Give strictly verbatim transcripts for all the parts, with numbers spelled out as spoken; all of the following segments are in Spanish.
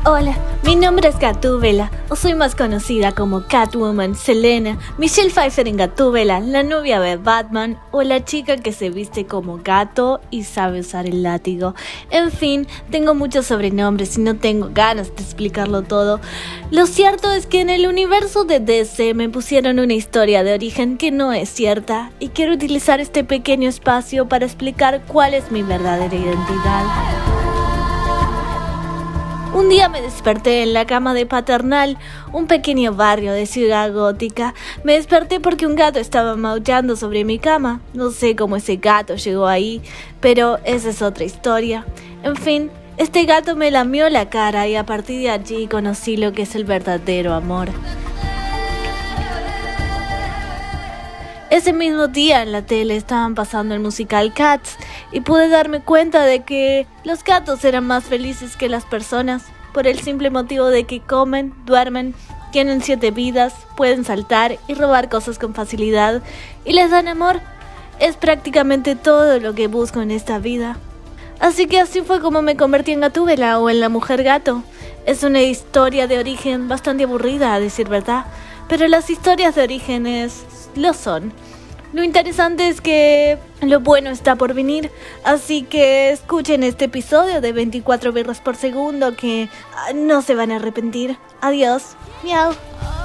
Hola, mi nombre es Gatúbela, o soy más conocida como Catwoman, Selena, Michelle Pfeiffer en Gatúbela, la novia de Batman, o la chica que se viste como gato y sabe usar el látigo. En fin, tengo muchos sobrenombres y no tengo ganas de explicarlo todo. Lo cierto es que en el universo de D C me pusieron una historia de origen que no es cierta, y quiero utilizar este pequeño espacio para explicar cuál es mi verdadera identidad. Un día me desperté en la cama de Paternal, un pequeño barrio de Ciudad Gótica. Me desperté porque un gato estaba maullando sobre mi cama. No sé cómo ese gato llegó ahí, pero esa es otra historia. En fin, este gato me lamió la cara y a partir de allí conocí lo que es el verdadero amor. Ese mismo día en la tele estaban pasando el musical Cats y pude darme cuenta de que los gatos eran más felices que las personas por el simple motivo de que comen, duermen, tienen siete vidas, pueden saltar y robar cosas con facilidad y les dan amor. Es prácticamente todo lo que busco en esta vida. Así que así fue como me convertí en Gatúbela o en la mujer gato. Es una historia de origen bastante aburrida, a decir verdad, pero las historias de orígenes lo son. Lo interesante es que lo bueno está por venir, así que escuchen este episodio de veinticuatro birras por segundo que ah, no se van a arrepentir. Adiós. Miau.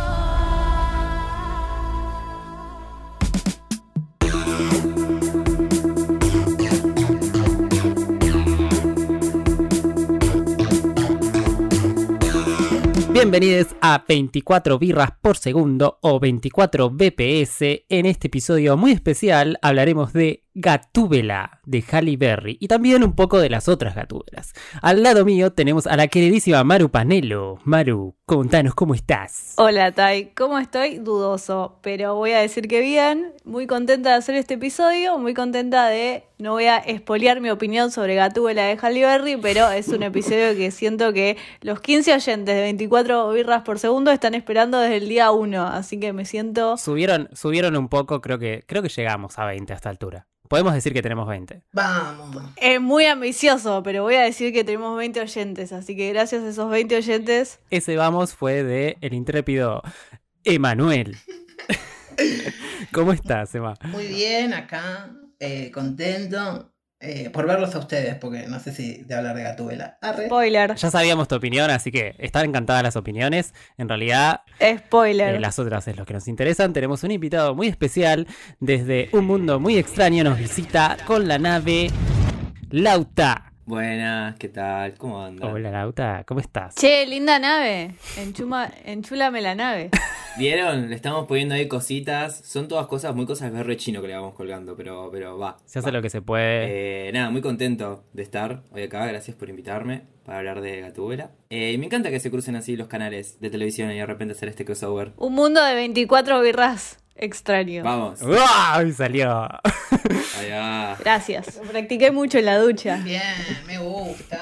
Bienvenidos a veinticuatro birras por segundo o veinticuatro B P S. En este episodio muy especial hablaremos de Gatúbela de Halle Berry y también un poco de las otras Gatúbelas. Al lado mío tenemos a la queridísima Maru Panelo. Maru, contanos cómo estás. Hola Tai, ¿cómo estoy? Dudoso, pero voy a decir que bien. Muy contenta de hacer este episodio, muy contenta de... No voy a espolear mi opinión sobre Gatúbela de Halle Berry, pero es un episodio que siento que los quince oyentes de veinticuatro birras por segundo están esperando desde el día uno, así que me siento... Subieron, subieron un poco, creo que, creo que llegamos a veinte a esta altura. Podemos decir que tenemos veinte. Vamos. Es muy ambicioso, pero voy a decir que tenemos veinte oyentes, así que gracias a esos veinte oyentes... Ese vamos fue de el intrépido Emanuel. ¿Cómo estás, Emma? Muy bien, acá, eh, contento eh, por verlos a ustedes, porque no sé si de hablar de Gatúbela. Arre. Spoiler. Ya sabíamos tu opinión, así que están encantadas las opiniones. En realidad, Spoiler. eh, las otras es lo que nos interesan. Tenemos un invitado muy especial desde un mundo muy extraño. Nos visita con la nave Lauta. Buenas, ¿qué tal? ¿Cómo andan? Hola, Lauta, ¿cómo estás? Che, linda nave. Enchuma, enchúlame la nave. ¿Vieron? Le estamos poniendo ahí cositas. Son todas cosas, muy cosas de re chino que le vamos colgando, pero, pero va. Se hace va. lo que se puede. Eh, nada, muy contento de estar hoy acá. Gracias por invitarme para hablar de Gatúbela. Eh, y me encanta que se crucen así los canales de televisión y de repente hacer este crossover. Un mundo de veinticuatro birras extraño. Vamos. ¡Uy! Salió. Ahí va. Gracias. Practiqué mucho en la ducha. Bien, me gusta.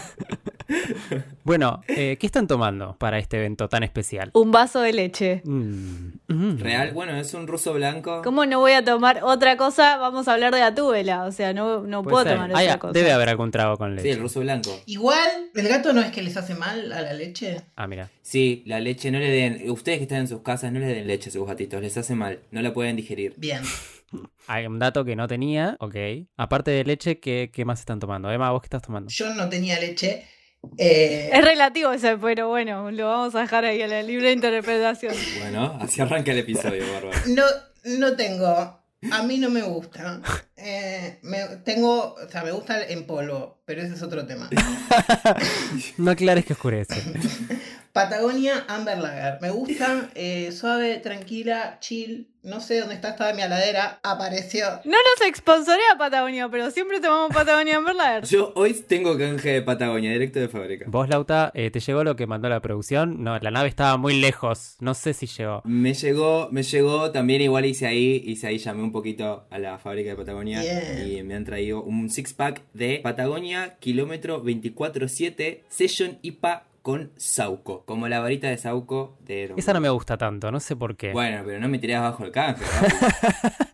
Bueno, eh, ¿qué están tomando para este evento tan especial? Un vaso de leche. Mm. Mm. Real, bueno, es un ruso blanco. ¿Cómo no voy a tomar otra cosa? Vamos a hablar de Gatúbela. O sea, no, no Puede puedo ser. tomar Ah, otra ya, cosa. debe haber algún trago con leche. Sí, el ruso blanco. Igual, ¿el gato no es que les hace mal a la leche? Ah, mira. Sí, la leche no le den. Ustedes que están en sus casas, no les den leche a sus gatitos, les hace mal. No la pueden digerir. Bien. Hay un dato que no tenía, ok. Aparte de leche, ¿qué, qué más están tomando? Emma, ¿vos qué estás tomando? Yo no tenía leche. Eh, Es relativo eso, pero bueno, lo vamos a dejar ahí a la libre interpretación. Bueno, así arranca el episodio, bárbaro. no, no tengo. A mí no me gusta. Eh, me, tengo, o sea, me gusta en polvo, pero ese es otro tema. No aclares que oscurece. Patagonia Amber Lager. Me gusta, eh, suave, tranquila, chill. No sé dónde está, estaba en mi heladera. Apareció. No nos sponsorea Patagonia, pero siempre tomamos Patagonia Amber Lager. Yo hoy tengo canje de Patagonia, directo de fábrica. Vos, Lauta, eh, ¿te llegó lo que mandó la producción? No, la nave estaba muy lejos. No sé si llegó. Me llegó, me llegó, también igual hice ahí, hice ahí, llamé un poquito a la fábrica de Patagonia. Bien. Y me han traído un six pack de Patagonia, kilómetro veinticuatro siete, Session I P A con Sauco, como la varita de Sauco de... Esa no me gusta tanto, no sé por qué. Bueno, pero no me tirás bajo el canje, ¿no?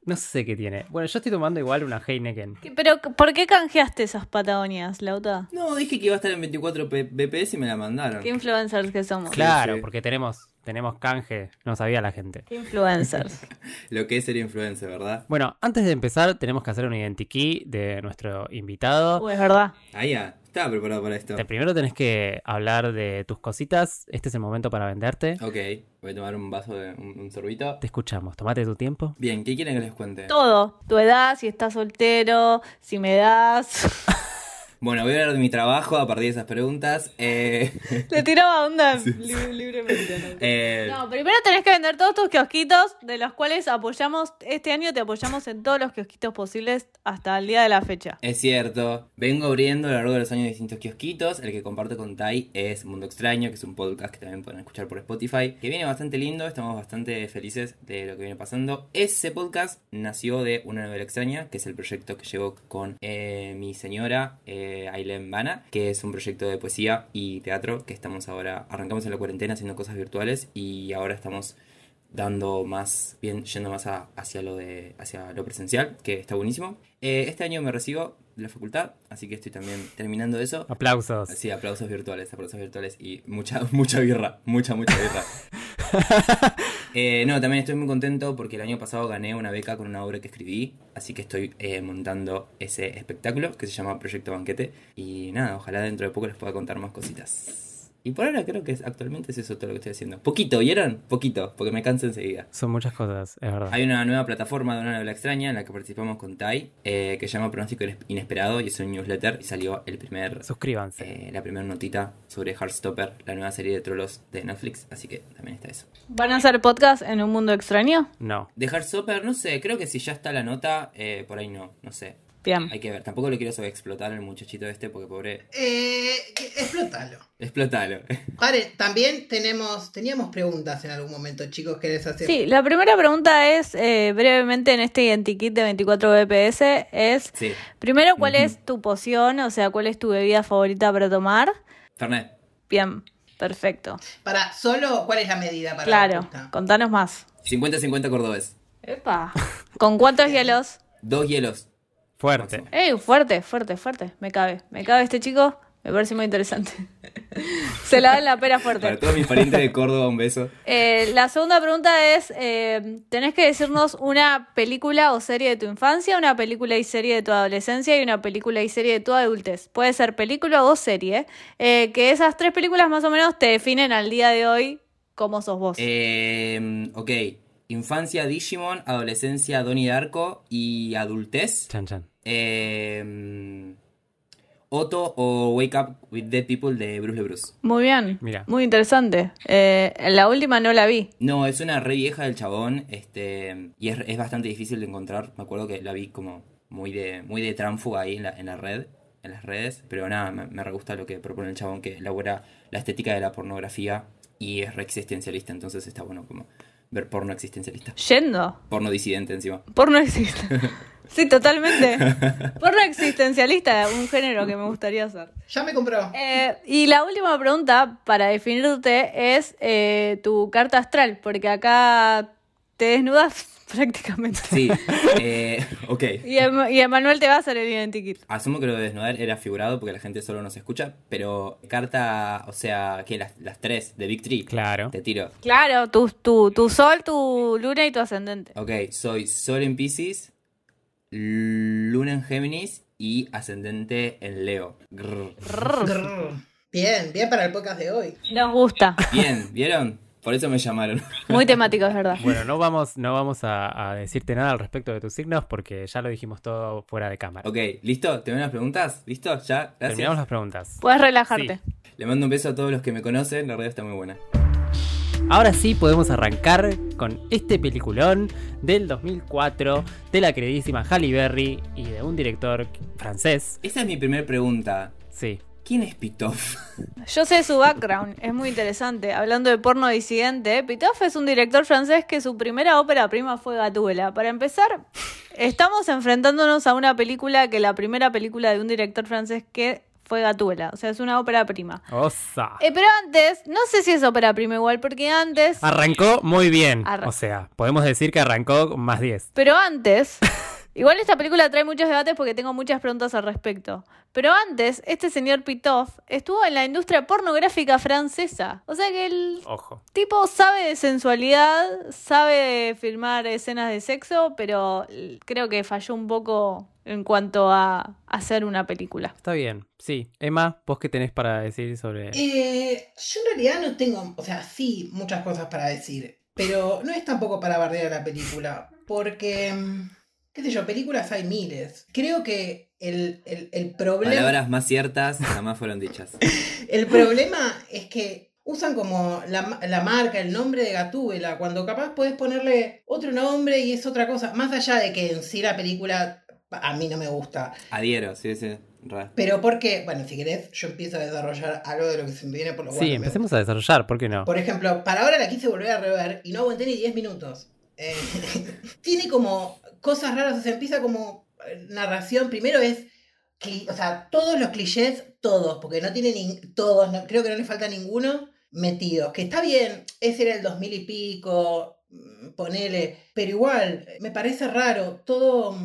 No sé qué tiene. Bueno, yo estoy tomando igual una Heineken. ¿Qué- Pero, ¿por qué canjeaste esas Patagonias, Lauta? No, dije que iba a estar en veinticuatro B P S y me la mandaron. ¿Qué influencers que somos? Claro, sí. porque tenemos, tenemos canje, no sabía la gente. ¿Qué influencers? Lo que es ser influencer, ¿verdad? Bueno, antes de empezar tenemos que hacer un identikey de nuestro invitado. Uy, es verdad. Ah, ya. Estaba preparado para esto. Te- Primero tenés que hablar de tus cositas. Este es el momento para venderte. Ok, voy a tomar un vaso de un, un sorbito. Te escuchamos, tomate tu tiempo. Bien, ¿qué quieren que les cuente? Todo. Tu edad, si estás soltero, si me das. Bueno, voy a hablar de mi trabajo a partir de esas preguntas. Eh, Le tiraba onda li- libremente. ¿No? eh, No, primero tenés que vender todos tus kiosquitos, de los cuales apoyamos, este año te apoyamos en todos los kiosquitos posibles hasta el día de la fecha. Es cierto, vengo abriendo a lo largo de los años distintos kiosquitos. El que comparto con Tai es Mundo Extraño, que es un podcast que también pueden escuchar por Spotify, que viene bastante lindo, estamos bastante felices de lo que viene pasando. Ese podcast nació de Una Novela Extraña, que es el proyecto que llevo con eh, mi señora, eh, Ailén Bana, que es un proyecto de poesía y teatro que estamos ahora, arrancamos en la cuarentena haciendo cosas virtuales y ahora estamos dando más, bien, yendo más a- hacia lo de hacia lo presencial, que está buenísimo. Eh, este año me recibo de la facultad, así que estoy también terminando eso. Aplausos. Sí, aplausos virtuales, aplausos virtuales y mucha, mucha birra, mucha, mucha birra. Eh, no, también estoy muy contento porque el año pasado gané una beca con una obra que escribí, así que estoy eh, montando ese espectáculo que se llama Proyecto Banquete y nada, ojalá dentro de poco les pueda contar más cositas. Y por ahora creo que es- actualmente es eso todo lo que estoy haciendo. Poquito, ¿vieron? Poquito, porque me canso enseguida. Son muchas cosas, es verdad. Hay una nueva plataforma de Una Novela Extraña en la que participamos con Tai, eh, que se llama Pronóstico Inesperado y es un newsletter y salió el primer, Suscríbanse. eh, la primera notita sobre Heartstopper, la nueva serie de trolos de Netflix, así que también está eso. ¿Van a hacer podcast en un mundo extraño? No. De Heartstopper, no sé, creo que si ya está la nota, eh, por ahí no, no sé. Bien. Hay que ver, tampoco lo quiero sobreexplotar al muchachito este porque pobre... Eh, explótalo. Explótalo. Pare, también tenemos, teníamos preguntas en algún momento, chicos, ¿querés hacer? Sí, la primera pregunta es, eh, brevemente en este identikit de veinticuatro B P S, es, Sí. primero, ¿cuál Ujú. es tu poción? O sea, ¿cuál es tu bebida favorita para tomar? Fernet. Bien, perfecto. Para, solo, ¿cuál es la medida para la Claro, puta? contanos más. cincuenta cincuenta cordobés. Epa. ¿Con cuántos hielos? Dos hielos. Fuerte. ¡Ey, fuerte, fuerte, fuerte! Me cabe, me cabe este chico, me parece muy interesante. Se la da en la pera Para fuerte. todos mis parientes de Córdoba, un beso. Eh, la segunda pregunta es, eh, tenés que decirnos una película o serie de tu infancia, una película y serie de tu adolescencia y una película y serie de tu adultez. Puede ser película o serie, eh, que esas tres películas más o menos te definen al día de hoy cómo sos vos. Eh, ok. Infancia Digimon, adolescencia Donnie Darko y adultez. Chan, chan. Eh, Otto o Wake Up with Dead People de Bruce LeBruce. Muy bien, Mira. muy interesante. Eh, la última no la vi. No, es una re vieja del chabón, este, y es, es bastante difícil de encontrar. Me acuerdo que la vi como muy de, muy de tránfuga ahí en la, en la red, en las redes. Pero nada, me, me re gusta lo que propone el chabón, que elabora la estética de la pornografía y es re existencialista, entonces está bueno como ver porno existencialista. Yendo. Porno disidente encima. Porno existe. Sí, totalmente. Porno existencialista, un género que me gustaría hacer. Ya me compró. Eh, y la última pregunta para definirte es eh, tu carta astral, porque acá te desnudas prácticamente. Sí, eh, ok. Y, Em- y Emanuel te va a hacer el identikit. Asumo que lo de desnudar era figurado porque la gente solo nos escucha, pero carta, o sea, que las, las tres de Big Tree. Claro. Te tiro. Claro, tu, tu, tu sol, tu luna y tu ascendente. Ok, soy Sol en Pisces, Luna en Géminis y ascendente en Leo. Grrr. Grrr. Bien, bien para el podcast de hoy. Nos gusta. Bien, ¿vieron? Por eso me llamaron. Muy temático, es verdad. Bueno, no vamos, no vamos a, a decirte nada al respecto de tus signos porque ya lo dijimos todo fuera de cámara. Ok, ¿listo? ¿Te ven las preguntas? ¿Listo? ¿Ya? Gracias. Terminamos las preguntas. Puedes relajarte. Sí. Le mando un beso a todos los que me conocen, la radio está muy buena. Ahora sí podemos arrancar con este peliculón del dos mil cuatro de la queridísima Halle Berry y de un director francés. Esa es mi primera pregunta. Sí. ¿Quién es Pitoff? Yo sé su background, es muy interesante. Hablando de porno disidente, Pitoff es un director francés que su primera ópera prima fue Gatúbela. Para empezar, estamos enfrentándonos a una película que la primera película de un director francés que fue Gatúbela. O sea, es una ópera prima. Osa. Eh, pero antes, no sé si es ópera prima igual, porque antes... Arrancó muy bien. Arran- O sea, podemos decir que arrancó con más diez. Pero antes... Igual esta película trae muchos debates porque tengo muchas preguntas al respecto. Pero antes, este señor Pitoff estuvo en la industria pornográfica francesa. O sea que el Ojo. tipo sabe de sensualidad, sabe de filmar escenas de sexo, pero creo que falló un poco en cuanto a hacer una película. Está bien. Sí. Emma, ¿vos qué tenés para decir sobre...? Eh, yo en realidad no tengo, o sea, sí, muchas cosas para decir, pero no es tampoco para bardear la película, porque, qué sé yo, películas hay miles. Creo que el, el, el problema... Palabras más ciertas jamás fueron dichas. El problema es que usan como la, la marca, el nombre de Gatúbela, cuando capaz podés ponerle otro nombre y es otra cosa, más allá de que en sí la película a mí no me gusta. Adhiero, sí, sí. Re. Pero porque, bueno, si querés, yo empiezo a desarrollar algo de lo que se me viene por los Sí, guardos. empecemos a desarrollar, ¿por qué no? Por ejemplo, para ahora la quise volver a rever y no aguanté ni diez minutos. Eh, tiene como cosas raras, o sea, empieza como narración. Primero es, cli- o sea, todos los clichés, todos, porque no tiene ni todos, no, creo que no le falta ninguno metidos. Que está bien, ese era el dos mil y pico, mm, ponele, pero igual, me parece raro, todo...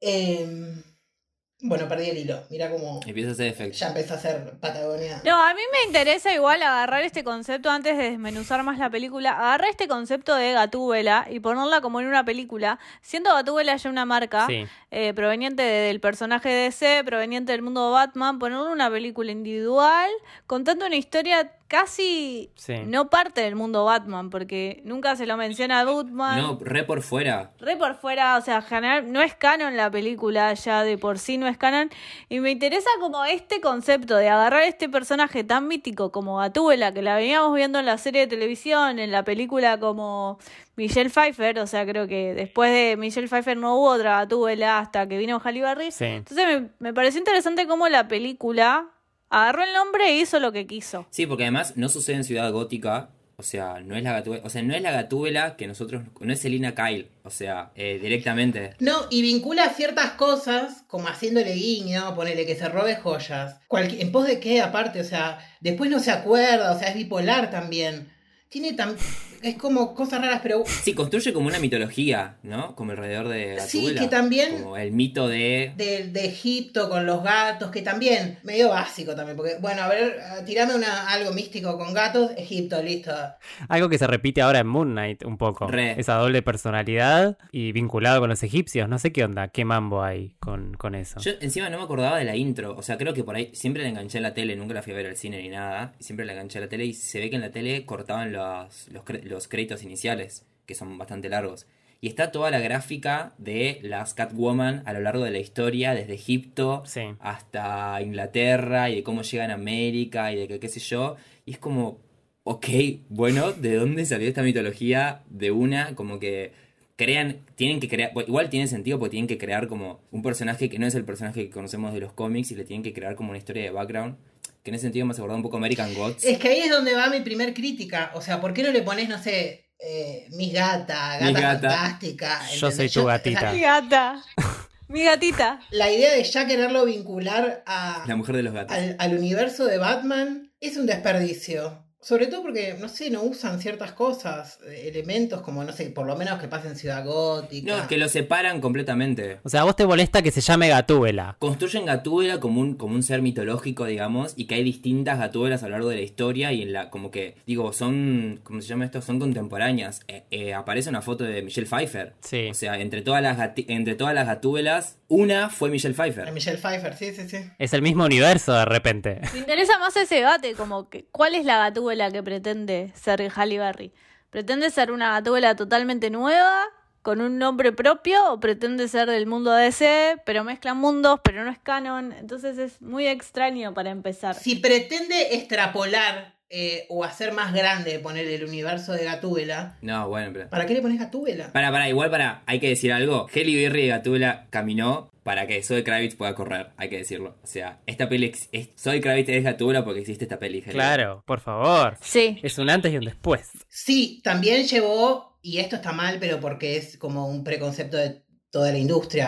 Eh, bueno, perdí el hilo, mira cómo Empieza a hacer efecto. ya empezó a hacer Patagonia. No, a mí me interesa igual agarrar este concepto antes de desmenuzar más la película. Agarrar este concepto de Gatúbela y ponerla como en una película, siendo Gatúbela ya una marca Sí. eh, proveniente del personaje de D C, proveniente del mundo de Batman, ponerla en una película individual, contando una historia casi Sí. no parte del mundo Batman, porque nunca se lo menciona a Batman. No, re por fuera. Re por fuera, o sea, general, no es canon la película, ya de por sí no es canon. Y me interesa como este concepto de agarrar este personaje tan mítico como Gatúbela, que la veníamos viendo en la serie de televisión, en la película como Michelle Pfeiffer, o sea, creo que después de Michelle Pfeiffer no hubo otra Gatúbela hasta que vino Halle Berry. Sí. Entonces me, me pareció interesante cómo la película agarró el nombre e hizo lo que quiso. Sí, porque además no sucede en Ciudad Gótica. O sea, no es la Gatúbela, o sea, no es la Gatúbela que nosotros, no es Selina Kyle, o sea, eh, directamente. No, y vincula ciertas cosas, como haciéndole guiño, ponele que se robe joyas. Cualqui- ¿En pos de qué aparte? O sea, después no se acuerda, o sea, es bipolar también. Tiene tan... Es como cosas raras, pero... Sí, construye como una mitología, ¿no? Como alrededor de Sí, Gatúbela. que también- Como el mito de... De, de Egipto con los gatos, que también, medio básico también, porque, bueno, a ver, tirame una, algo místico con gatos, Egipto, listo. Algo que se repite ahora en Moon Knight un poco. Re. Esa doble personalidad y vinculado con los egipcios. No sé qué onda, qué mambo hay con, con eso. Yo encima no me acordaba de la intro, o sea, creo que por ahí siempre la enganché en la tele, nunca la fui a ver al cine ni nada, y siempre la enganché en la tele y se ve que en la tele cortaban los, los, cre- los créditos iniciales, que son bastante largos. Y está toda la gráfica de las Catwoman a lo largo de la historia, desde Egipto Sí. hasta Inglaterra, y de cómo llegan a América, y de que qué sé yo, y es como, ok, bueno, ¿de dónde salió esta mitología de una? Como que crean, tienen que crear, bueno, igual tiene sentido porque tienen que crear como un personaje que no es el personaje que conocemos de los cómics y le tienen que crear como una historia de background, que en ese sentido me hace acordar un poco American Gods. Es que ahí es donde va mi primer crítica, o sea, ¿por qué no le pones, no sé, eh, Miss Gata, Gata Miss Gata. Fantástica? Yo ¿entendés? soy tu o sea, gatita. Mi gata. Mi gatita. la idea de ya quererlo vincular a, La mujer de los gatos. al, al universo de Batman es un desperdicio. Sobre todo porque, no sé, no usan ciertas cosas, eh, elementos como, no sé, por lo menos que pasen Ciudad Gótica. No, es que lo separan completamente. O sea, a vos te molesta que se llame Gatúbela. Construyen Gatúbela como un, como un ser mitológico, digamos, y que hay distintas Gatúbelas a lo largo de la historia y en la, como que, digo, son, ¿cómo se llama esto? Son contemporáneas. Eh, eh, aparece una foto de Michelle Pfeiffer. Sí. O sea, entre todas las gati- entre todas las Gatúbelas, una fue Michelle A Pfeiffer. Michelle Pfeiffer, sí, sí, sí. Es el mismo universo de repente. Me interesa más ese debate, como que ¿cuál es la Gatúbela que pretende ser Halle Berry? ¿Pretende ser una Gatúbela totalmente nueva, con un nombre propio, o pretende ser del mundo D C, pero mezcla mundos, pero no es canon? Entonces es muy extraño para empezar. Si pretende extrapolar eh, o hacer más grande, poner el universo de Gatúbela, No, bueno, pero... ¿para qué le pones Gatúbela? Para, para, igual para, hay que decir algo. Halle Berry de Gatúbela caminó para que Zoe Kravitz pueda correr, hay que decirlo. O sea, esta peli, ex- es, Zoe Kravitz es Gatúbela porque existe esta peli. Halle Claro, por favor. Sí. Es un antes y un después. Sí, también llevó, y esto está mal, pero porque es como un preconcepto de toda la industria,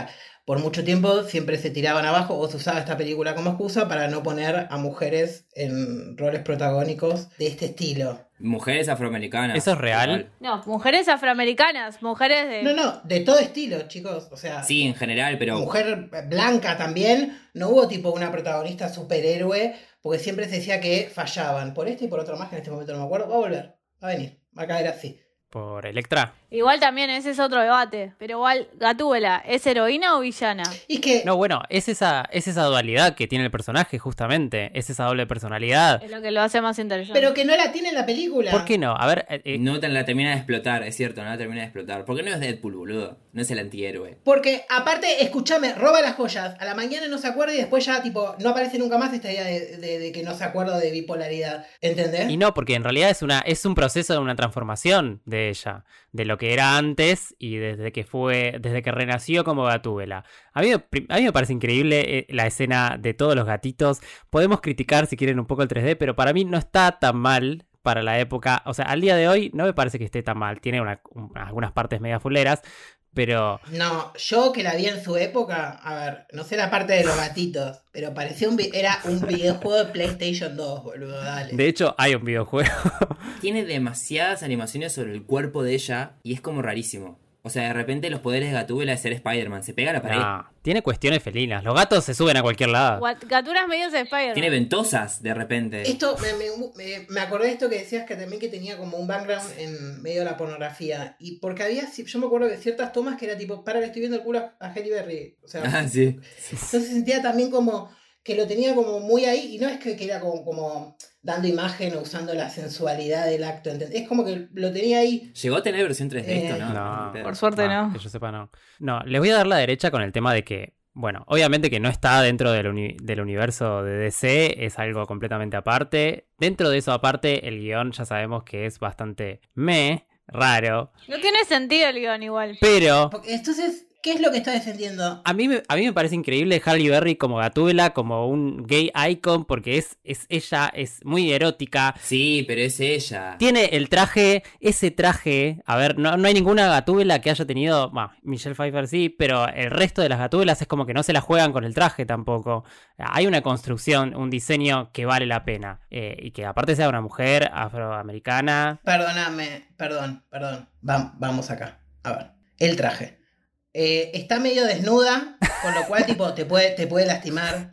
por mucho tiempo siempre se tiraban abajo o se usaba esta película como excusa para no poner a mujeres en roles protagónicos de este estilo. Mujeres afroamericanas. ¿Eso es real? No, mujeres afroamericanas, mujeres de... No, no, de todo estilo, chicos. O sea, Sí, en general, pero... mujer blanca también. No hubo tipo una protagonista superhéroe, porque siempre se decía que fallaban. Por este y por otro más, que en este momento no me acuerdo. Va a volver, va a venir, va a caer así. Por Electra. Igual también ese es otro debate. Pero igual, Gatúbela, ¿es heroína o villana? Y que... No, bueno, es esa, es esa dualidad que tiene el personaje, justamente. Es esa doble personalidad. Es lo que lo hace más interesante. Pero que no la tiene en la película. ¿Por qué no? A ver, eh, eh, No te la termina de explotar, es cierto, no la termina de explotar. Porque no es Deadpool, boludo. No es el antihéroe. Porque, aparte, escúchame, roba las joyas. A la mañana no se acuerda y después ya, tipo, no aparece nunca más esta idea de, de, de que no se acuerda de bipolaridad. ¿Entendés? y no, porque en realidad es una es un proceso de una transformación de ella, de lo que era antes y desde que fue, desde que renació como Gatúbela. A mí, a mí me parece increíble eh, la escena de todos los gatitos. Podemos criticar si quieren un poco el tres D, pero para mí no está tan mal para la época. O sea, al día de hoy no me parece que esté tan mal. Tiene una, un, algunas partes media fuleras, pero... No, yo que la vi en su época, a ver, no sé la parte de los gatitos, pero parecía un vi- era un videojuego de PlayStation dos, boludo, dale. De hecho, hay un videojuego. Tiene demasiadas animaciones sobre el cuerpo de ella y es como rarísimo. O sea, de repente los poderes de Gatúbela es ser Spider-Man. Se pega a la pared. No, tiene cuestiones felinas. Los gatos se suben a cualquier lado. Gat- Gaturas medios de Spider-Man. Tiene ventosas de repente. Esto, me, me, me- me acordé de esto que decías que también que tenía como un background en medio de la pornografía. Y porque había, yo me acuerdo de ciertas tomas que era tipo, para, le estoy viendo el culo a a Halle Berry. O sea, Ah, sí. entonces sentía también como que lo tenía como muy ahí. Y no es que, que era como, como dando imagen o usando la sensualidad del acto, ¿entendés? Es como que lo tenía ahí. ¿Llegó a tener versión tres D esto, Eh, no? No, Ni pedo. Por suerte no. Que yo sepa, no. No, les voy a dar la derecha con el tema de que, bueno, obviamente que no está dentro del, uni- del universo de D C, es algo completamente aparte. Dentro de eso aparte, el guión ya sabemos que es bastante meh, raro, No tiene sentido el guión igual. pero... Porque, entonces, ¿qué es lo que está defendiendo? A mí, me, a mí me parece increíble Halle Berry como Gatúbela, como un gay icon, porque es, es ella, es muy erótica. Sí, pero es ella. Tiene el traje, ese traje, a ver, no, no hay ninguna Gatúbela que haya tenido, bah, Michelle Pfeiffer sí, pero el resto de las Gatúbelas es como que no se la juegan con el traje tampoco. Hay una construcción, un diseño que vale la pena, eh, y que aparte sea una mujer afroamericana. Perdóname, perdón, perdón. Va- vamos acá. A ver, el traje. Eh, está medio desnuda, con lo cual tipo te puede, te puede lastimar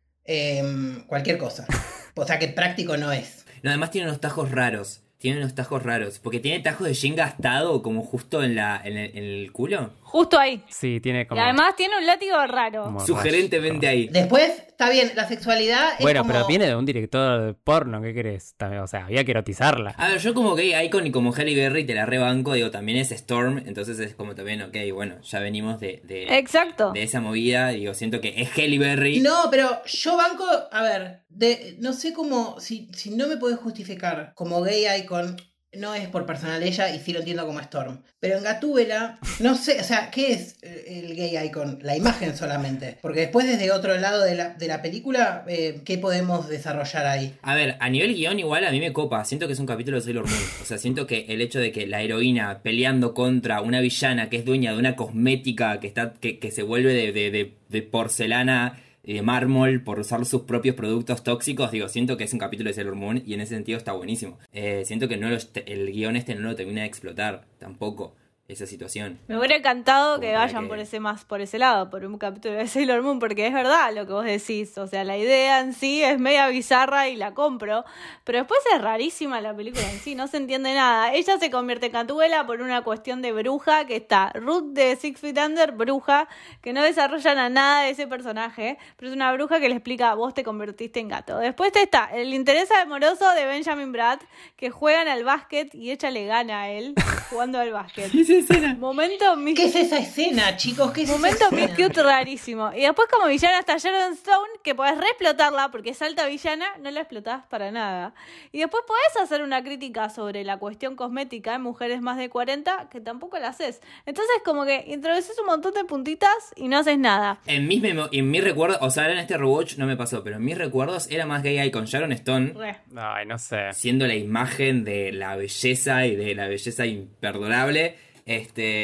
eh, cualquier cosa. O sea que práctico no es. No, además tiene unos tajos raros. Tiene unos tajos raros. Porque tiene tajos de jean gastado como justo en, la, en, el, en el culo. Justo ahí. Sí, tiene como... Y además tiene un látigo raro. como Sugerentemente ahí. Después, está bien, la sexualidad es Bueno, como... pero viene de un director de porno, ¿qué querés? También, o sea, había que erotizarla. A ver, yo como gay icon y como Halle Berry te la rebanco, digo, también es Storm, entonces es como también, ok, bueno, ya venimos de, de, Exacto. de esa movida, digo, siento que es Halle Berry. No, pero yo banco, a ver, de, no sé cómo, si, si no me podés justificar como gay icon, no es por personal ella y sí lo entiendo como Storm. Pero en Gatúbela, no sé, o sea, ¿qué es el gay icon? La imagen solamente. Porque después desde otro lado de la, de la película, eh, ¿qué podemos desarrollar ahí? A ver, a nivel guión igual a mí me copa, siento que es un capítulo de Sailor Moon. O sea, siento que el hecho de que la heroína peleando contra una villana que es dueña de una cosmética que está que, que se vuelve de, de, de, de porcelana y de mármol por usar sus propios productos tóxicos, digo, siento que es un capítulo de Sailor Moon y en ese sentido está buenísimo. Eh, siento que no lo, el guión este no lo termina de explotar tampoco. Esa situación. Me hubiera encantado que Como para vayan que- por ese más por ese lado, por un capítulo de Sailor Moon, porque es verdad lo que vos decís. O sea, la idea en sí es media bizarra y la compro, pero después es rarísima la película en sí, no se entiende nada. Ella se convierte en Gatúbela por una cuestión de bruja que está. Ruth de Six Feet Under, bruja, que no desarrollan a nada de ese personaje, pero es una bruja que le explica, vos te convertiste en gato. Después está el interés amoroso de Benjamin Bratt, que juegan al básquet y ella le gana a él jugando al básquet. Momento mi ¿Qué es esa escena, chicos? ¿Qué es Momento esa Miss escena? Cute rarísimo. Y después como villana está Sharon Stone, que podés reexplotarla porque es alta villana, no la explotás para nada. Y después podés hacer una crítica sobre la cuestión cosmética en mujeres más de cuarenta, que tampoco la haces. Entonces como que introduces un montón de puntitas y no haces nada. En mis, memo- en mis recuerdos, o sea, ahora en este rewatch no me pasó, pero en mis recuerdos era más gay icon Sharon Stone Re. Ay, no sé. siendo la imagen de la belleza y de la belleza imperdonable. Este,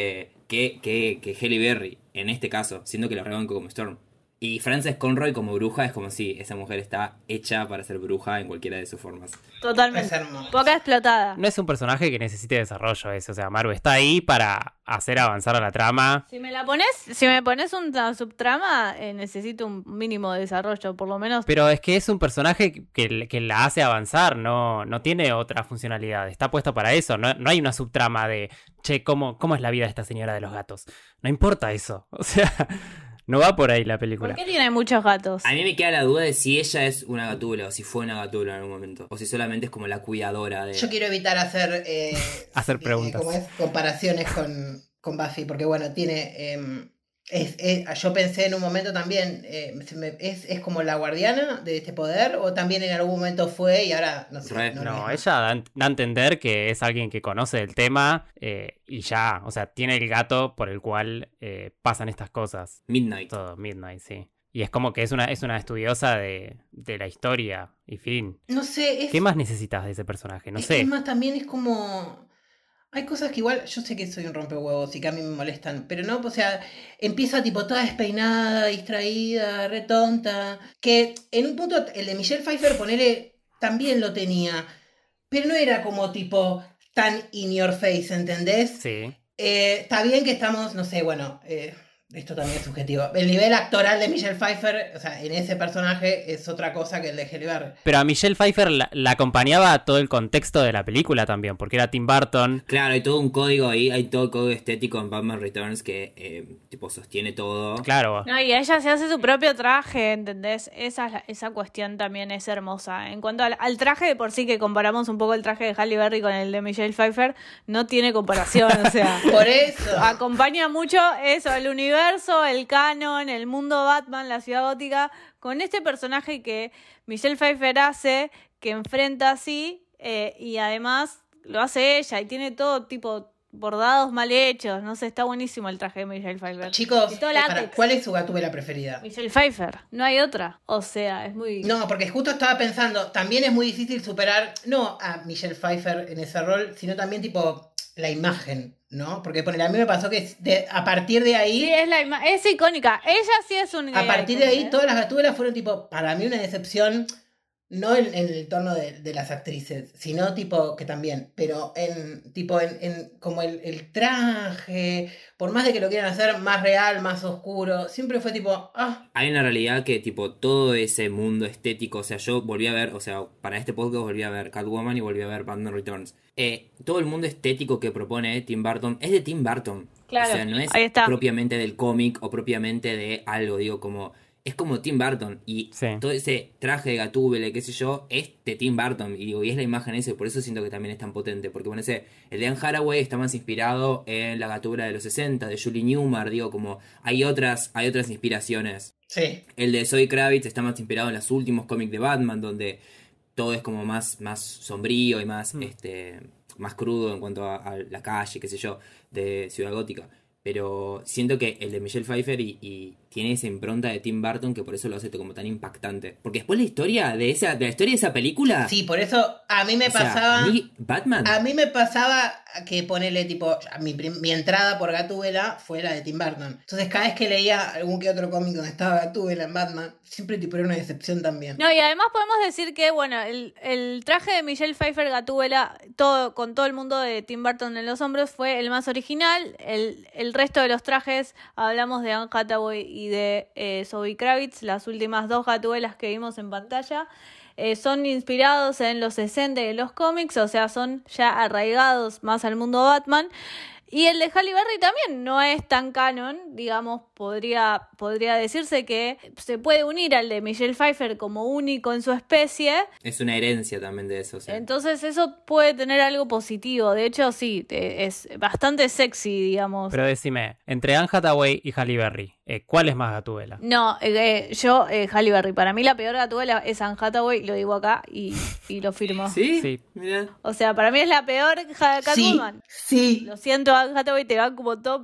que, que, que Halle Berry, en este caso, siendo que la rebanco como Storm. Y Frances Conroy como bruja es como si esa mujer está hecha para ser bruja en cualquiera de sus formas. Totalmente. Es hermoso. Poca explotada. No es un personaje que necesite desarrollo ese, o sea, Maru está ahí para hacer avanzar a la trama. Si me la pones, si me pones una subtrama, eh, necesito un mínimo de desarrollo, por lo menos. Pero es que es un personaje que, que la hace avanzar, no, no tiene otra funcionalidad. Está puesto para eso. No, no hay una subtrama de, che, ¿cómo, ¿cómo es la vida de esta señora de los gatos? No importa eso. O sea, no va por ahí la película. ¿Por qué tiene muchos gatos? A mí me queda la duda de si ella es una gatúbela o si fue una gatúbela en algún momento. O si solamente es como la cuidadora de... Yo quiero evitar hacer... eh, Hacer preguntas. eh, como es, comparaciones con, con Buffy, porque bueno, tiene... eh, es, es- yo pensé en un momento también, eh, se me- es, es como la guardiana de este poder, o también en algún momento fue y ahora no sé. Re. no lo No, es. ella da, da a entender que es alguien que conoce el tema eh, y ya, o sea, tiene el gato por el cual eh, pasan estas cosas. Midnight. Todo, Midnight, sí. Y es como que es una, es una estudiosa de, de la historia y fin. No sé, es, ¿Qué más necesitas de ese personaje? No es que sé. es más también es como... Hay cosas que igual, yo sé que soy un rompehuevos y que a mí me molestan, pero no, o sea, empieza tipo toda despeinada, distraída, retonta, que en un punto el de Michelle Pfeiffer, ponele, también lo tenía, pero no era como tipo tan in your face, ¿entendés? Sí. Eh, está bien que estamos, no sé, bueno, eh, esto también es subjetivo. El nivel actoral de Michelle Pfeiffer, o sea, en ese personaje es otra cosa que el de Halle Berry. Pero a Michelle Pfeiffer la, la acompañaba todo el contexto de la película también, porque era Tim Burton. Claro, hay todo un código ahí, hay todo el código estético en Batman Returns que eh, tipo sostiene todo. Claro. No, y ella se hace su propio traje, ¿entendés? Esa, es la- esa cuestión también es hermosa. En cuanto al, al traje de por sí, que comparamos un poco el traje de Halle Berry con el de Michelle Pfeiffer, no tiene comparación, o sea... Por eso. Acompaña mucho eso, el universo, el canon, el mundo Batman, la ciudad gótica, con este personaje que Michelle Pfeiffer hace, que enfrenta así, eh, y además lo hace ella, y tiene todo tipo bordados mal hechos, no sé, está buenísimo el traje de Michelle Pfeiffer. Chicos, Y todo eh, látex. para, ¿cuál es su gatúbela preferida? Michelle Pfeiffer, no hay otra, o sea, es muy... No, porque justo estaba pensando, también es muy difícil superar, no a Michelle Pfeiffer en ese rol, sino también tipo la imagen, ¿no? Porque ponele, a mí me pasó que de- a partir de ahí, Sí, es, la ima- es icónica, ella sí es un... a partir de ahí ¿eh? todas las gatúbelas fueron tipo, para mí una decepción, no en, en el tono de, de las actrices, sino tipo, que también, pero en tipo en, en como el, el traje, por más de que lo quieran hacer más real, más oscuro, siempre fue tipo, ah, Hay una realidad que tipo todo ese mundo estético, o sea, yo volví a ver, o sea, para este podcast volví a ver Catwoman y volví a ver Batman Returns. Eh, todo el mundo estético que propone Tim Burton es de Tim Burton. Claro, O sea, no es ahí está. propiamente del cómic o propiamente de algo, digo, como... Es como Tim Burton y Sí. todo ese traje de Gatúbela, qué sé yo, es de Tim Burton. Y digo, y es la imagen esa, y por eso siento que también es tan potente. Porque bueno, ese, el de Anne Hathaway está más inspirado en la Gatúbela de los sesenta, de Julie Newmar, digo, como hay otras, hay otras inspiraciones. sí. El de Zoe Kravitz está más inspirado en los últimos cómics de Batman, donde todo es como más, más sombrío y más, Mm. este, más crudo en cuanto a, a la calle, qué sé yo, de Ciudad Gótica. Pero siento que el de Michelle Pfeiffer y, y tiene esa impronta de Tim Burton que por eso lo hace como tan impactante. Porque después la historia de esa, de la historia de esa película. Sí, por eso a mí me o sea, pasaba... mi- Batman. A mí me pasaba que ponerle tipo, a mi, prim- mi entrada por Gatúbela fue la de Tim Burton. Entonces cada vez que leía algún que otro cómic donde estaba Gatúbela en Batman, siempre tipo era una decepción también. No, y además podemos decir que, bueno, el, el traje de Michelle Pfeiffer Gatúbela, todo, con todo el mundo de Tim Burton en los hombros, fue el más original. El, el resto de los trajes, hablamos de Anne Hathaway y de eh, Zoe Kravitz, las últimas dos Gatúbelas que vimos en pantalla, eh, son inspirados en los sesenta de los cómics, o sea, son ya arraigados más al mundo Batman. Y el de Halle Berry también no es tan canon, digamos, podría, podría decirse que se puede unir al de Michelle Pfeiffer como único en su especie, Es una herencia también de eso. O sea. entonces eso puede tener algo positivo, de hecho sí, te- es bastante sexy, digamos. Pero decime, entre Anne Hathaway y Halle Berry, eh, ¿cuál es más Gatúbela? No, eh, yo, eh, Halle Berry, para mí la peor Gatúbela es Anne Hathaway, lo digo acá y, y lo firmo. ¿Sí? Sí. Mirá. O sea, para mí es la peor ja- Sí, Catwoman. sí. Lo siento, Anne Hathaway, te va como todo, pero es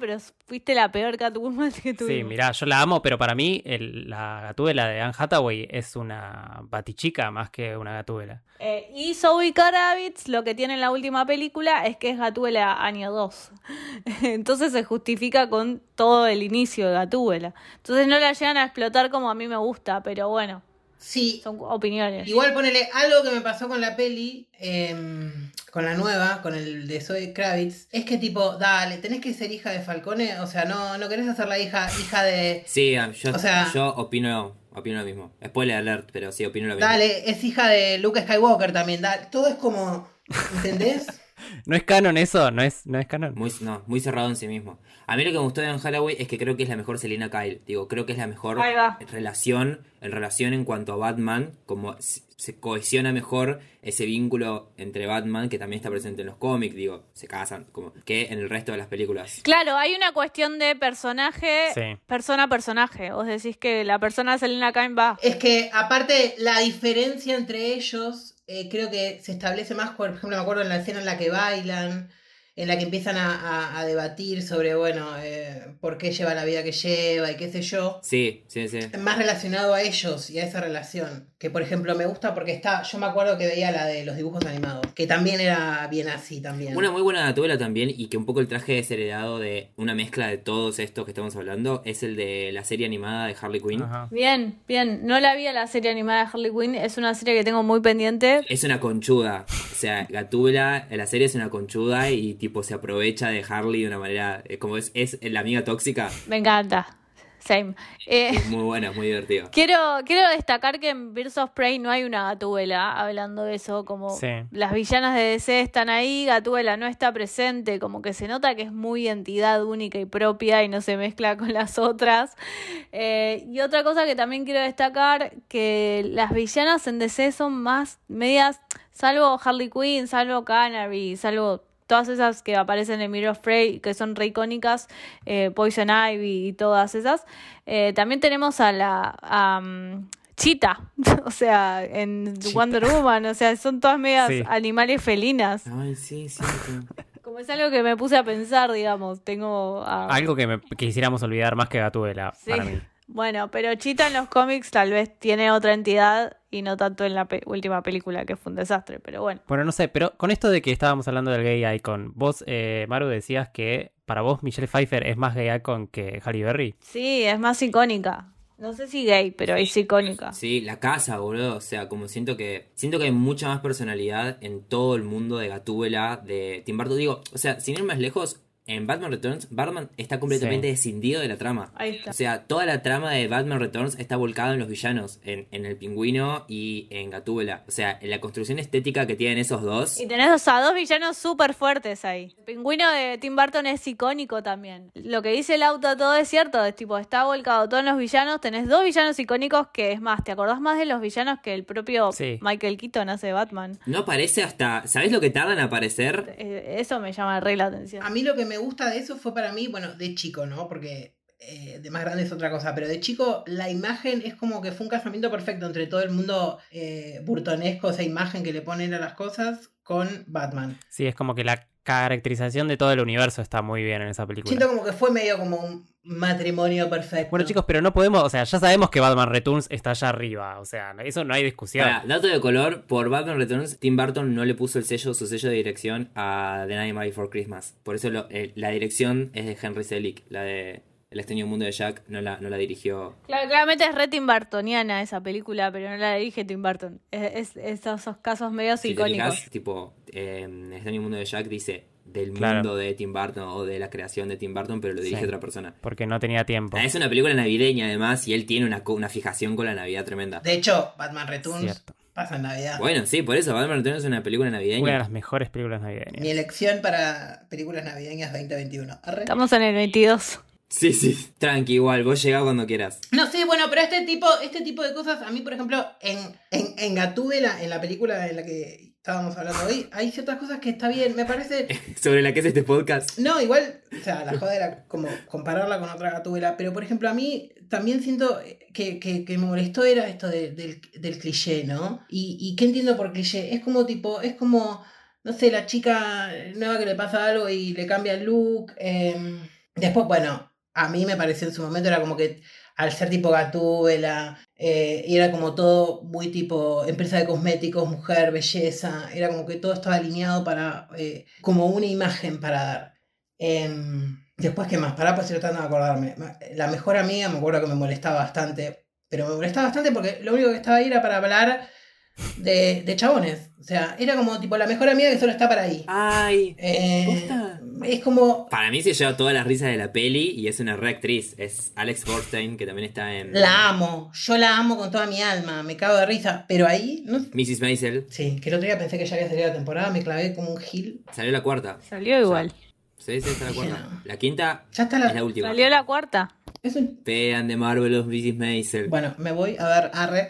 fuiste la peor Catwoman que tuvimos. Sí, mirá, yo la amo, pero para mí el- la Gatúbela de Anne Hathaway es una batichica más que una Gatúbela. Eh, y Zoe Kravitz, lo que tiene en la última película es que es Gatúbela año dos. Entonces se justifica con todo el inicio de Gatúbela. Entonces no la llegan a explotar como a mí me gusta, pero bueno, Sí, son opiniones. igual ponele algo que me pasó con la peli, eh, con la nueva, con el de Zoe Kravitz, es que tipo, dale, tenés que ser hija de Falcone, o sea, no, no querés hacer la hija, hija de... Sí, yo, O sea- yo opino, opino lo mismo. Spoiler alert, pero sí, opino lo mismo. Dale, es hija de Luke Skywalker también, dale, todo es como, ¿entendés? ¿No es canon eso? ¿No es, no es canon? Muy, no, muy cerrado en sí mismo. A mí lo que me gustó de Anne Hathaway es que creo que es la mejor Selina Kyle. Digo, creo que es la mejor Ahí va. relación en relación en cuanto a Batman, como se se cohesiona mejor ese vínculo entre Batman, que también está presente en los cómics, digo, se casan, como que en el resto de las películas. Claro, hay una cuestión de personaje, Sí. persona a personaje. Vos decís que la persona Selena Kyle va. Es que aparte la diferencia entre ellos eh, creo que se establece más, por ejemplo, me acuerdo en la escena en la que bailan, en la que empiezan a, a- a debatir sobre, bueno, eh, por qué lleva la vida que lleva y qué sé yo. Sí, sí, sí. Más relacionado a ellos y a esa relación. Que por ejemplo me gusta porque está, yo me acuerdo que veía la de los dibujos animados, que también era bien así también. Una muy buena Gatúbela también, y que un poco el traje es heredado de una mezcla de todos estos que estamos hablando, es el de la serie animada de Harley Quinn. Ajá. Bien, bien. No la vi a la serie animada de Harley Quinn. Es una serie que tengo muy pendiente. Es una conchuda, o sea, Gatúbela en la serie es una conchuda y tipo se aprovecha de Harley de una manera, eh, como es, es la amiga tóxica, Me encanta. Same. Eh, es muy buena, es muy divertido. quiero, quiero destacar que en Birds of Prey no hay una Gatúbela, hablando de eso, como Sí. las villanas de D C están ahí, Gatúbela no está presente, como que se nota que es muy entidad única y propia y no se mezcla con las otras. Eh, y otra cosa que también quiero destacar, que las villanas en D C son más medias, salvo Harley Quinn, salvo Canary, salvo todas esas que aparecen en Mirror of Prey, que son re icónicas, eh, Poison Ivy y todas esas. Eh, también tenemos a la a, um, Cheetah, o sea, en Cheetah. Wonder Woman, o sea, son todas medias Sí. animales felinas. Ay, sí, sí. Como es algo que me puse a pensar, digamos, tengo... a- Algo que me quisiéramos olvidar más que Gatúbela, Sí. para mí. Bueno, pero Cheetah en los cómics tal vez tiene otra entidad y no tanto en la pe- última película, que fue un desastre, pero bueno. Bueno, no sé, pero con esto de que estábamos hablando del gay icon, vos, eh, Maru, decías que para vos Michelle Pfeiffer es más gay icon que Halle Berry. Sí, es más icónica. No sé si gay, pero es icónica. Sí, la casa, boludo. O sea, como siento que siento que hay mucha más personalidad en todo el mundo de Gatúbela, de Tim Burton. Digo, o sea, sin ir más lejos, en Batman Returns, Batman está completamente Sí. descindido de la trama. Ahí está. O sea, toda la trama de Batman Returns está volcada en los villanos, en, en el pingüino y en Gatúbela. O sea, en la construcción estética que tienen esos dos. Y tenés a dos villanos súper fuertes ahí. El pingüino de Tim Burton es icónico también. Lo que dice el auto todo es cierto. Es tipo, está volcado todo en los villanos. Tenés dos villanos icónicos que, es más, te acordás más de los villanos que el propio Sí. Michael Keaton hace de Batman. No aparece hasta... ¿Sabés lo que tardan en aparecer? Eh, Eso me llama re la atención. A mí lo que me gusta de eso fue para mí, bueno, de chico, ¿no? Porque eh, de más grande es otra cosa, pero de chico la imagen es como que fue un casamiento perfecto entre todo el mundo eh, burtonesco, esa imagen que le ponen a las cosas con Batman. Sí, es como que la caracterización de todo el universo está muy bien en esa película. Siento como que fue medio como un matrimonio perfecto. Bueno, chicos, pero no podemos, o sea, ya sabemos que Batman Returns está allá arriba, o sea, eso no hay discusión. Pará, dato de color, por Batman Returns, Tim Burton no le puso el sello, su sello de dirección a The Nightmare Before Christmas. Por eso lo- eh, la dirección es de Henry Selick, la de El extraño mundo de Jack, no la, no la dirigió. Claro, claramente es re Tim Burtoniana esa película, pero no la dirige Tim Burton. Es, es esos, esos casos medios Si te icónicos. fijas, tipo, eh, El extraño mundo de Jack dice del Claro. mundo de Tim Burton o de la creación de Tim Burton, pero lo dirige Sí. otra persona. Porque no tenía tiempo. Ah, Es una película navideña además y él tiene una, co- una fijación con la Navidad tremenda. De hecho, Batman Returns Cierto. pasa en Navidad. Bueno, sí, por eso Batman Returns es una película Una de navideña. las mejores películas navideñas. Mi elección para películas navideñas veinte veintiuno. Arre. Estamos en el veintidós. Sí, sí, tranqui, igual, vos llegás cuando quieras. No, sí, bueno, pero este tipo, este tipo de cosas, a mí, por ejemplo, en, en, en Gatúbela, en la película en la que estábamos hablando hoy, hay ciertas cosas que está bien, me parece... Sobre la que es este podcast. No, igual, o sea, la joda era como compararla con otra Gatúbela, pero por ejemplo, a mí también siento que, que, que me molestó era esto de- del, del cliché, ¿no? Y, y ¿qué entiendo por cliché? Es como tipo, es como, no sé, la chica nueva que le pasa algo y le cambia el look, eh, Después, bueno, a mí me pareció en su momento, era como que al ser tipo Gatúbela, eh, y era como todo muy tipo empresa de cosméticos, mujer, belleza, era como que todo estaba alineado para, eh, como una imagen para dar. Eh, después, ¿qué más? Pará, pues estoy tratando de acordarme. La mejor amiga, me acuerdo que me molestaba bastante, pero me molestaba bastante porque lo único que estaba ahí era para hablar de, de chabones. O sea, era como tipo la mejor amiga que solo está para ahí. Ay, Eh, ¿posta? es como... Para mí se lleva todas las risas de la peli y es una re actriz. Es Alex Borstein, que también está en... La amo, yo la amo con toda mi alma, me cago de risa, pero ahí... ¿no? missus Maisel. Sí, que el otro día pensé que ya había salido la temporada, me clavé como un gil. Salió la cuarta. Salió igual. Sí, sí, está la cuarta. No. La quinta Ya está la... es la última. Salió la cuarta. Es un... Vean de Marvelous missus Maisel. Bueno, me voy a ver arre.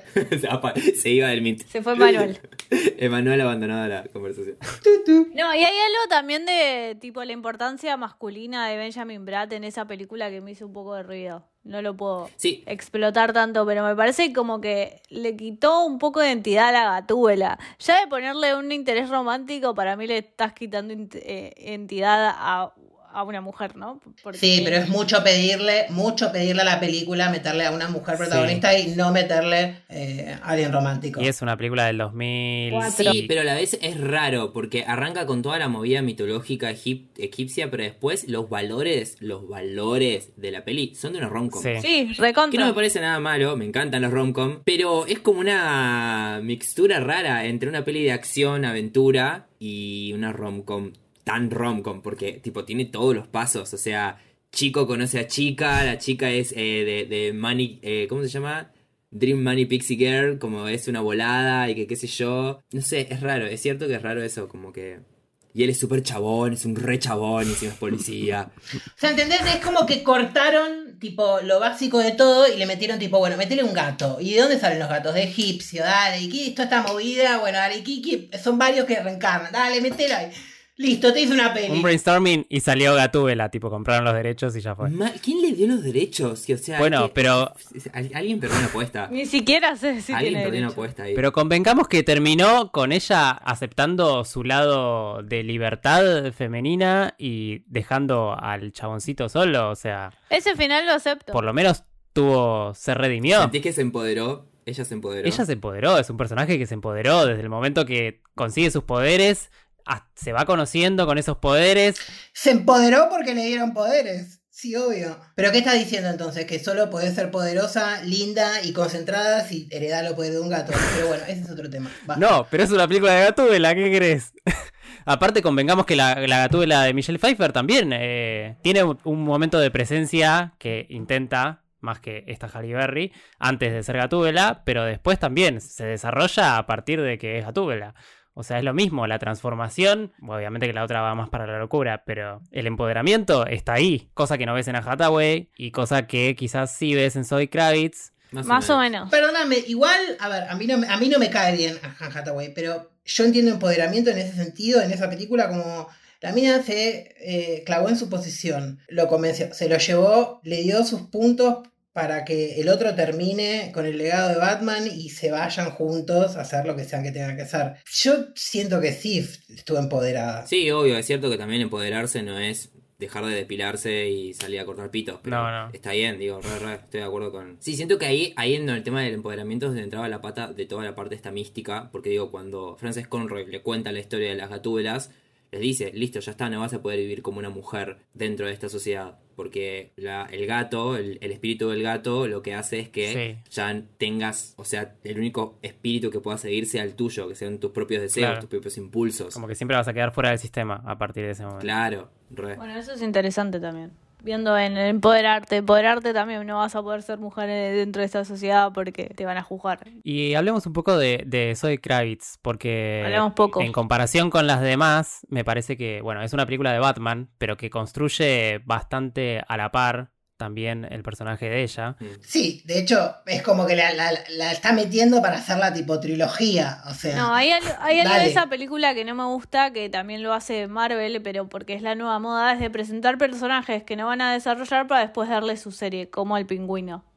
Se iba del Mint. Se fue Manuel. Emanuel abandonó la conversación. Tutu. No, y hay algo también de tipo la importancia masculina de Benjamin Bratt en esa película que me hizo un poco de ruido. No lo puedo Sí. explotar tanto, pero me parece como que le quitó un poco de entidad a la Gatúbela. Ya de ponerle un interés romántico, para mí le estás quitando ent- eh, entidad a, a una mujer, ¿no? Porque... Sí, pero es mucho pedirle, mucho pedirle a la película meterle a una mujer protagonista Sí. y no meterle eh, a alguien romántico. Y es una película del dos mil. Cuatro. Sí, pero a la vez es raro, porque arranca con toda la movida mitológica egip- egipcia, pero después los valores, los valores de la peli son de una rom-com. Sí. Sí, Que recontra. no me parece nada malo, me encantan los rom-com, pero es como una mixtura rara entre una peli de acción, aventura y una rom-com, tan rom-com, porque tipo tiene todos los pasos, o sea, chico conoce a chica, la chica es eh, de, de Money, eh, ¿cómo se llama? Dream Money Pixie Girl, como es una volada y que qué sé yo, no sé, es raro, es cierto que es raro eso, como que... Y él es súper chabón, es un re chabón y encima es policía. O sea, ¿entendés? Es como que cortaron, tipo, lo básico de todo y le metieron, tipo, bueno, metele un gato. ¿Y de dónde salen los gatos? De egipcio, dale. ¿Y qué? Esto está movida, bueno, dale. ¿Y qué? ¿Qué? Son varios que reencarnan. Dale, metelo ahí. Listo, te hice una peli. Un brainstorming y salió Gatúbela, tipo, compraron los derechos y ya fue. Ma- ¿Quién le dio los derechos? O sea, Bueno, ¿qué- pero- Al- Alguien perdió una apuesta. Ni siquiera sé si Alguien tiene perdió una derecho. apuesta ahí. Pero convengamos que terminó con ella aceptando su lado de libertad femenina y dejando al chaboncito solo, o sea, Ese final lo acepto. por lo menos tuvo, se redimió. ¿Sentís que se empoderó? Ella se empoderó. Ella se empoderó, es un personaje que se empoderó desde el momento que consigue sus poderes, a- se va conociendo con esos poderes. Se empoderó porque le dieron poderes. Sí, obvio. ¿Pero qué estás diciendo entonces? Que solo podés ser poderosa, linda y concentrada si heredás los poderes de un gato. Pero bueno, ese es otro tema. Va. No, pero es una película de Gatúbela, ¿qué crees? Aparte convengamos que la, la Gatúbela de Michelle Pfeiffer también eh, tiene un, un momento de presencia que intenta, más que esta Halle Berry, antes de ser Gatúbela, pero después también se desarrolla a partir de que es Gatúbela. O sea, es lo mismo, la transformación, obviamente que la otra va más para la locura, pero el empoderamiento está ahí, cosa que no ves en Anne Hathaway y cosa que quizás sí ves en Zoe Kravitz. Más o menos. Perdóname, igual, a ver, a mí, no, me- a mí no me cae bien a Anne Hathaway, pero yo entiendo empoderamiento en ese sentido, en esa película, como la mina se eh, clavó en su posición, lo convenció, se lo llevó, le dio sus puntos para que el otro termine con el legado de Batman y se vayan juntos a hacer lo que sean que tengan que hacer. Yo siento que sí estuvo empoderada. Sí, obvio, es cierto que también empoderarse no es dejar de depilarse y salir a cortar pitos, pero No, no. está bien, digo, re, re, estoy de acuerdo con... Sí, siento que ahí, ahí en el tema del empoderamiento es donde entraba la pata de toda la parte esta mística, porque digo, cuando Frances Conroy le cuenta la historia de las Gatúbelas, les dice, listo, ya está, no vas a poder vivir como una mujer dentro de esta sociedad, porque la, el gato, el, el espíritu del gato, lo que hace es que Sí. ya tengas, o sea, el único espíritu que pueda seguir sea el tuyo, que sean tus propios deseos, Claro. tus propios impulsos. Como que siempre vas a quedar fuera del sistema a partir de ese momento. Claro, re. Bueno, eso es interesante también. Viendo en el empoderarte, empoderarte también no vas a poder ser mujer dentro de esta sociedad porque te van a juzgar. Y hablemos un poco de, de Zoe Kravitz, porque Hablemos poco. en comparación con las demás, me parece que, bueno, es una película de Batman, pero que construye bastante a la par también el personaje de ella. Sí, de hecho, es como que la, la, la está metiendo para hacerla tipo trilogía, o sea... No, hay algo, hay algo Dale. de esa película que no me gusta, que también lo hace Marvel, pero porque es la nueva moda, es de presentar personajes que no van a desarrollar para después darle su serie, como el Pingüino,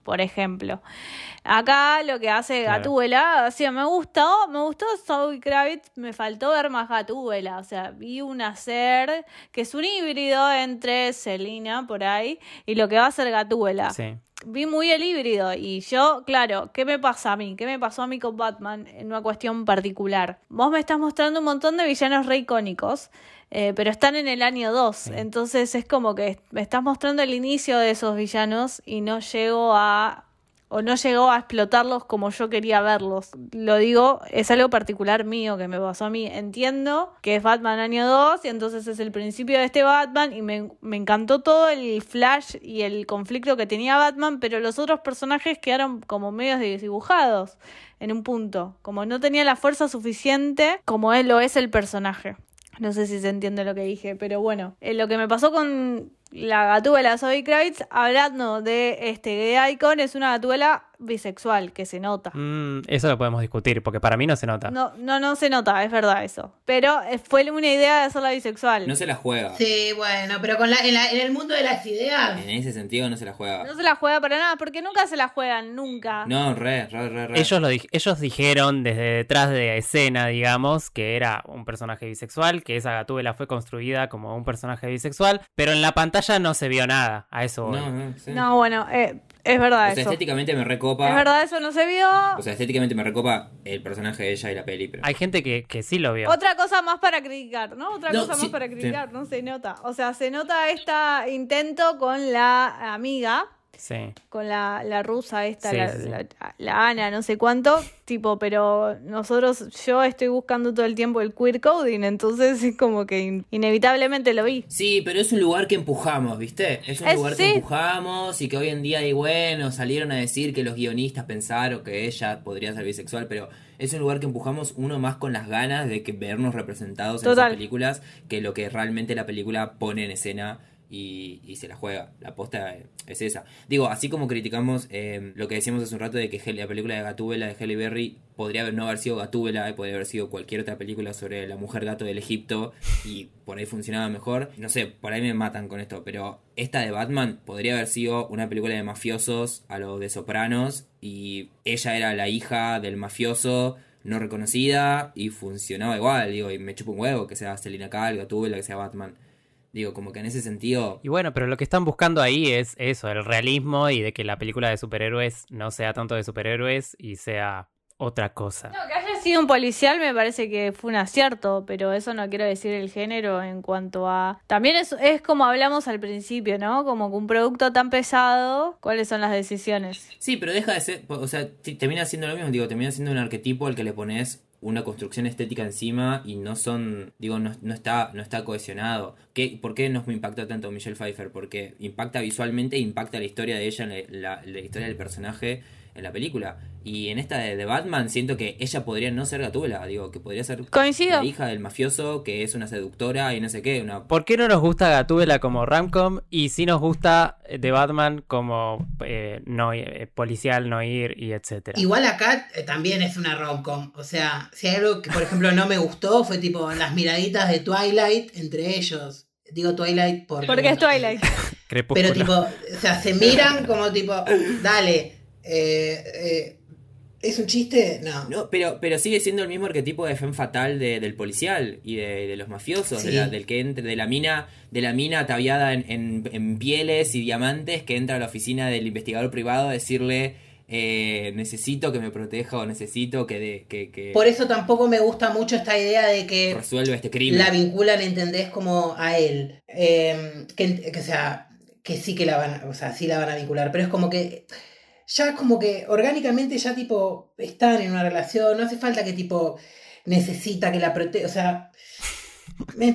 por ejemplo. Acá lo que hace Claro. Gatúbela, o sea, me gustó, me gustó Zoe Kravitz, me faltó ver más Gatúbela, o sea, vi un hacer que es un híbrido entre Selina por ahí y lo que va a ser Gatúbela. Sí. Vi muy el híbrido y yo, claro, ¿qué me pasa a mí? ¿Qué me pasó a mí con Batman en una cuestión particular? Vos me estás mostrando un montón de villanos re icónicos, eh, pero están en el año dos, Sí. entonces es como que me estás mostrando el inicio de esos villanos y no llego a... o no llegó a explotarlos como yo quería verlos. Lo digo, es algo particular mío que me pasó a mí. Entiendo que es Batman año dos y entonces es el principio de este Batman y me, me encantó todo el flash y el conflicto que tenía Batman, pero los otros personajes quedaron como medios desdibujados en un punto. Como no tenía la fuerza suficiente como él lo es el personaje. No sé si se entiende lo que dije, pero bueno. Eh, lo que me pasó con la Gatúbela Zoe Kravitz, hablando de este gay icon, es una Gatúbela bisexual, que se nota. Mm, eso lo podemos discutir, porque para mí no se nota. No, no, no se nota, es verdad eso. Pero eh, fue una idea de hacerla bisexual. No se la juega. Sí, bueno, pero con la, en, la- en el mundo de las ideas. En ese sentido no se la juega. No se la juega para nada, porque nunca se la juegan, nunca. No, re, re, re, re. Ellos, lo di- ellos dijeron desde detrás de escena, digamos, que era un personaje bisexual, que esa Gatúbela fue construida como un personaje bisexual, pero en la pantalla no se vio nada. A eso voy. No, no, sí. No, bueno, eh, es verdad O sea, eso. estéticamente me recopa. Es verdad, eso no se vio. O sea, estéticamente me recopa el personaje de ella y la peli, pero... Hay gente que, que sí lo vio. Otra cosa más para criticar, ¿no? Otra No, cosa sí, más para sí. criticar, no se nota. O sea, se nota este intento con la amiga, Sí. con la, la rusa esta, Sí, la, sí, sí. La, la Ana, no sé cuánto, tipo, pero nosotros, yo estoy buscando todo el tiempo el queer coding, entonces es como que in- inevitablemente lo vi. Sí, pero es un lugar que empujamos, ¿viste? Es un Es- lugar sí. que empujamos y que hoy en día, y bueno, salieron a decir que los guionistas pensaron que ella podría ser bisexual, pero es un lugar que empujamos uno más con las ganas de que vernos representados en Total. esas películas que lo que realmente la película pone en escena y, y se la juega. La posta es esa. Digo, así como criticamos eh, lo que decíamos hace un rato de que Hel- la película de Gatúbela de Halle Berry podría haber- no haber sido Gatúbela, eh, podría haber sido cualquier otra película sobre la mujer gato del Egipto y por ahí funcionaba mejor. No sé, por ahí me matan con esto, pero esta de Batman podría haber sido una película de mafiosos a lo de Sopranos y ella era la hija del mafioso no reconocida y funcionaba igual, digo, y me chupa un huevo que sea Selina Kyle, Gatúbela, que sea Batman. Digo, como que en ese sentido... Y bueno, pero lo que están buscando ahí es eso, el realismo y de que la película de superhéroes no sea tanto de superhéroes y sea otra cosa. No, que haya sido un policial me parece que fue un acierto, pero eso no quiero decir el género en cuanto a... También es, es como hablamos al principio, ¿no? Como que un producto tan pesado, ¿cuáles son las decisiones? Sí, pero deja de ser, o sea, t- termina siendo lo mismo, digo, termina siendo un arquetipo al que le pones una construcción estética encima y no son, digo, no, no está no está cohesionado. ¿Qué, ¿Por qué nos impacta tanto Michelle Pfeiffer? Porque impacta visualmente, impacta la historia de ella, en la, la, la historia del personaje en la película. Y en esta de, de Batman siento que ella podría no ser Gatúbela, digo, que podría ser Coincido. la hija del mafioso, que es una seductora y no sé qué, una... ¿Por qué no nos gusta Gatúbela como Ramcom y sí nos gusta de Batman como eh, no, eh, policial, noir y etcétera? Igual acá eh, también es una rom-com. O sea, si hay algo que, por ejemplo, no me gustó, fue tipo las miraditas de Twilight entre ellos. Digo Twilight porque... Porque es bueno, Twilight. Crepúsculo. Pero tipo, o sea, se miran como tipo, "Uh, dale, eh, eh, ¿es un chiste? No. No, pero, pero sigue siendo el mismo arquetipo de femme fatal de, del policial y de, de los mafiosos, Sí. de la, del que entre, de la mina, de la mina ataviada en, en, en pieles y diamantes que entra a la oficina del investigador privado a decirle eh, necesito que me proteja o necesito que de, que, que Por eso tampoco me gusta mucho esta idea de que resuelva este crimen. la vinculan, ¿entendés? Como a él. Eh, que, que, o sea, que sí que la van, a- o sea, sí la van a vincular, pero es como que ya como que orgánicamente ya tipo están en una relación, no hace falta que tipo necesita que la proteja, o sea, me-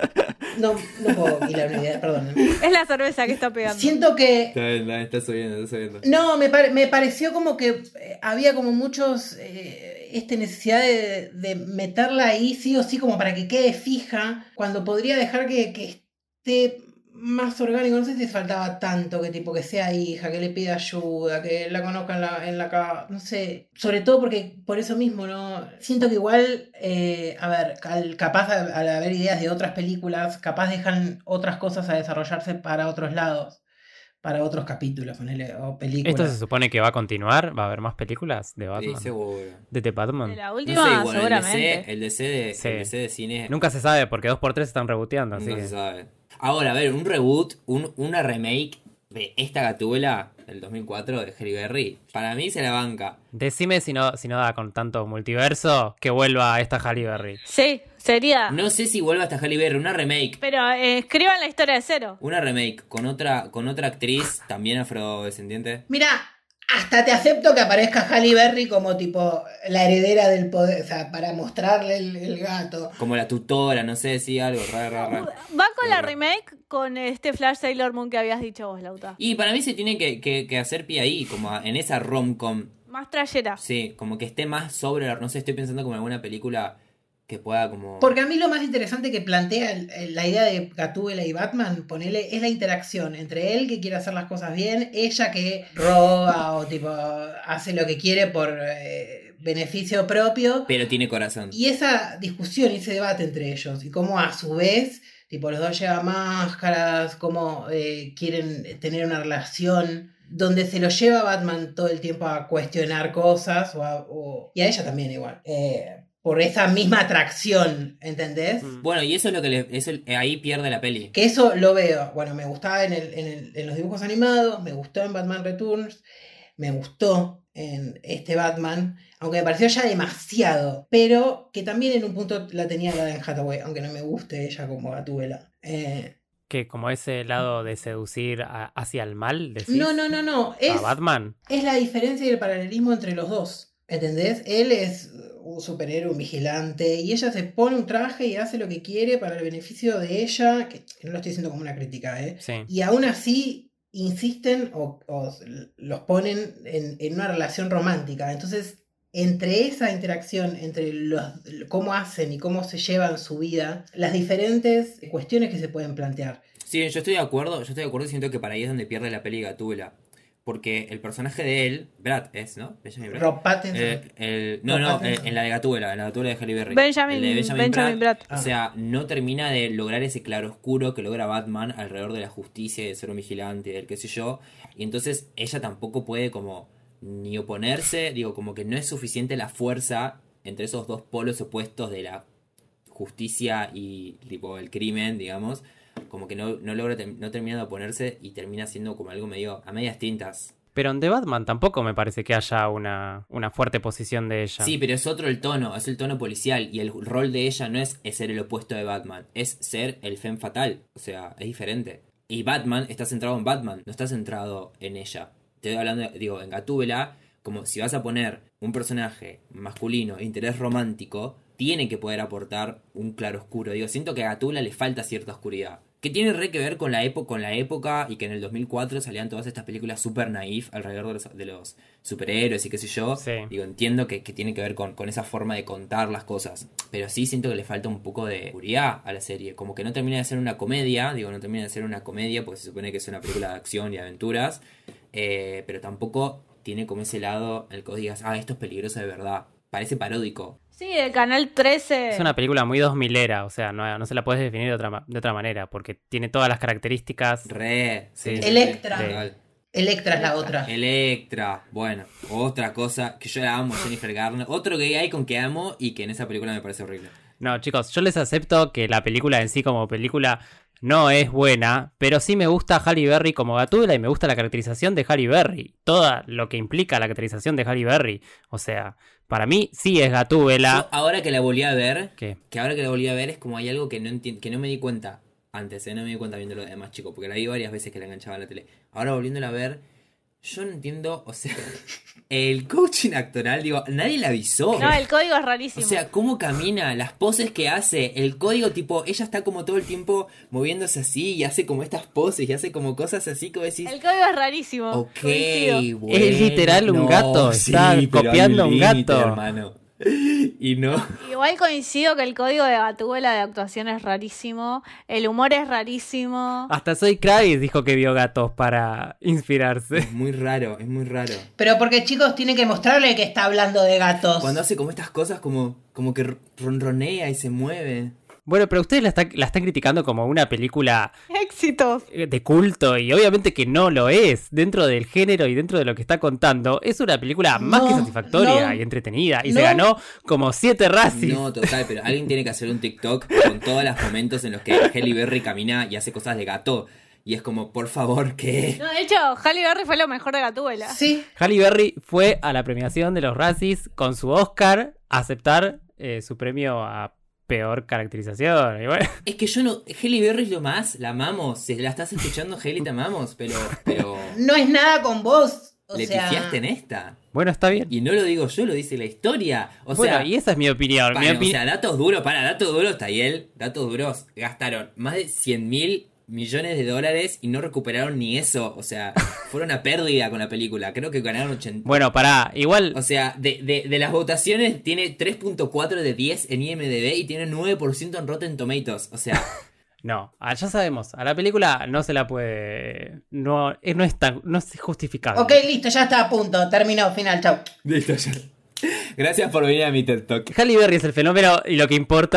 no, no puedo hilar una idea, perdón. Es la cerveza que está pegando. Siento que Está bien, está, está subiendo, está subiendo. no, me, pare- me pareció como que eh, había como muchos, eh, esta necesidad de, de meterla ahí sí o sí como para que quede fija, cuando podría dejar que, que esté más orgánico. No sé si faltaba tanto que tipo que sea hija, que le pida ayuda, que la conozca en la, en la ca- no sé, sobre todo porque por eso mismo, ¿no? Siento que igual, eh, a ver, al, capaz al, al haber ideas de otras películas, capaz dejan otras cosas a desarrollarse para otros lados. para otros capítulos, ponele, o películas. ¿Esto se supone que va a continuar? ¿Va a haber más películas de Sí, Batman? seguro. ¿De The Batman? De la No última, sé, igual, el seguramente. D C, el D C de, Sí. el D C de cine Nunca se sabe porque dos por tres están reboteando, así nunca que... se sabe. Ahora, a ver, un reboot, un, una remake de esta Gatúbela del dos mil cuatro de Halle Berry, para mí se la banca. Decime si no, si no da con tanto multiverso que vuelva esta Halle Berry. Sí, sería. No sé si vuelve hasta Halle Berry, una remake. Pero eh, escriban la historia de cero. Una remake con otra, con otra actriz también afrodescendiente. Mira, hasta te acepto que aparezca Halle Berry como tipo la heredera del poder, o sea, para mostrarle el, el gato. Como la tutora, no sé si algo, raro, raro, raro. Va con la Raro. remake con este Flash Sailor Moon que habías dicho vos, Lauta. Y para mí se tiene que, que, que hacer pie ahí, como en esa rom-com. Más trayera. Sí, como que esté más sobre la... No sé, estoy pensando como en alguna película que pueda como... Porque a mí lo más interesante que plantea el- el- la idea de Gatúbela y Batman, ponele, es la interacción entre él que quiere hacer las cosas bien, ella que roba o tipo hace lo que quiere por eh, beneficio propio, Pero tiene corazón. y esa discusión y ese debate entre ellos, y cómo a su vez, tipo, los dos llevan máscaras, cómo eh, quieren tener una relación donde se lo lleva Batman todo el tiempo a cuestionar cosas, o a- o- y a ella también igual. Eh, por esa misma atracción, ¿entendés? Mm. Bueno, y eso es lo que le, eso, ahí pierde la peli. Que eso lo veo. Bueno, me gustaba en, el, en, el- en los dibujos animados, me gustó en Batman Returns, me gustó en este Batman, aunque me pareció ya demasiado, pero que también en un punto la tenía la de Anne Hathaway, aunque no me guste ella como Gatúbela. Eh, Que como ese lado de seducir a- hacia el mal, decís, no, no, no, no. Es, a Batman. es la diferencia y el paralelismo entre los dos. ¿Entendés? Él es un superhéroe, un vigilante, y ella se pone un traje y hace lo que quiere para el beneficio de ella, que, que no lo estoy diciendo como una crítica, ¿eh? Sí. Y aún así insisten o, o los ponen en, en una relación romántica. Entonces, entre esa interacción, entre los, cómo hacen y cómo se llevan su vida, las diferentes cuestiones que se pueden plantear. Sí, yo estoy de acuerdo, yo estoy de acuerdo y siento que para ahí es donde pierde la peli Gatúbela. Porque el personaje de él, Brad, es, ¿no? Benjamin Brad. Rob Pattinson. Eh, el- no, Rob no, Pattinson. eh, en la de Gatúbela, en la de Gatúbela de Halle Berry. Benjamin- El de Benjamin Bratt. O sea, no termina de lograr ese claroscuro que logra Batman alrededor de la justicia y de ser un vigilante, del qué sé yo. Y entonces ella tampoco puede como ni oponerse, digo, como que no es suficiente la fuerza entre esos dos polos opuestos de la justicia y tipo el crimen, digamos. Como que no, no logra, tem- no termina de oponerse y termina siendo como algo medio a medias tintas. Pero en The Batman tampoco me parece que haya una, una fuerte posición de ella. Sí, pero es otro el tono, es el tono policial y el rol de ella no es, es ser el opuesto de Batman, es ser el femme fatal, o sea, es diferente. Y Batman está centrado en Batman, no está centrado en ella. Te estoy hablando, de- digo, en Gatúbela, como si vas a poner un personaje masculino, interés romántico, tiene que poder aportar un claroscuro. Digo, siento que a Gatúbela le falta cierta oscuridad. Que tiene re que ver con la, época, con la época y que en el dos mil cuatro salían todas estas películas super naif alrededor de los, de los superhéroes y qué sé yo. Sí. Digo, entiendo que, que tiene que ver con, con esa forma de contar las cosas. Pero sí siento que le falta un poco de oscuridad a la serie. Como que no termina de ser una comedia. Digo, no termina de ser una comedia porque se supone que es una película de acción y aventuras. Eh, pero tampoco tiene como ese lado en el que vos digas, ah, esto es peligroso de verdad. Parece paródico. Sí, el Canal trece. Es una película muy dos milera, o sea, no, no se la puedes definir de otra, ma- de otra manera, porque tiene todas las características. Re. Sí. Electra. Total. Electra es la otra. Electra, bueno, otra cosa que yo la amo, Jennifer Garner, otro gay icon que amo y que en esa película me parece horrible. No, chicos, yo les acepto que la película en sí como película no es buena, pero sí me gusta Halle Berry como Gatúbela y me gusta la caracterización de Halle Berry. Todo lo que implica la caracterización de Halle Berry. O sea, para mí sí es Yo, Gatúbela. ahora que la volví a ver, ¿Qué? que ahora que la volví a ver es como hay algo que no enti- que no me di cuenta antes, ¿eh? No me di cuenta viéndolo de más chico, porque la vi varias veces que la enganchaba en la tele. Ahora volviéndola a ver, yo no entiendo, o sea, el coaching actoral, digo, nadie la avisó. No, el código es O rarísimo. sea, cómo camina, las poses que hace, el código tipo, ella está como todo el tiempo moviéndose así y hace como estas poses y hace como cosas así que vos decís, el código es rarísimo. ok, coincido. bueno, Es literal un gato, está pero hay copiando un límite, gato. hermano. Y no. Igual coincido que el código de Gatúbela de actuación es rarísimo. El humor es rarísimo. Hasta Zoe Kravitz dijo que vio gatos para inspirarse. Es muy raro, es muy raro. Pero porque chicos tienen que mostrarle que está hablando de gatos. Cuando hace como estas cosas como, como que ronronea y se mueve. Bueno, pero ustedes la, está- la están criticando como una película Éxitos. de culto y obviamente que no lo es. Dentro del género y dentro de lo que está contando, es una película más No, que satisfactoria no, y entretenida. Y no. se ganó como siete Razzies. No, total, pero alguien tiene que hacer un TikTok con todos los momentos en los que Halle Berry camina y hace cosas de gato. Y es como, por favor, ¿qué? No, de hecho, Halle Berry fue lo mejor de Gatúbela. Sí, Halle Berry fue a la premiación de los Razzies con su Oscar a aceptar eh, su premio a peor caracterización. Y bueno, Es que yo no... Halle Berry es lo más, la amamos. Si la estás escuchando, Halle, te amamos. Pero, pero... no es nada con vos. O le sea, pifiaste en esta. bueno, está bien. Y no lo digo yo, lo dice la historia. O bueno, sea... y esa es mi opinión. Mi Bueno, opi- o sea, datos duros, para, datos duros, Tayel, datos duros, gastaron más de cien mil millones de dólares y no recuperaron ni eso, o sea, fueron una pérdida con la película, creo que ganaron ochenta. Bueno, pará, igual... O sea, de, de, de las votaciones tiene tres punto cuatro de diez en I M D B y tiene nueve por ciento en Rotten Tomatoes, o sea... No, ah, ya sabemos, a la película no se la puede... No, eh, no es tan... No es justificable. ok, listo, ya está a punto. Terminó, final, chau. Listo, ya. Gracias por venir a mi TED Talk. Halle Berry es el fenómeno y lo que importa...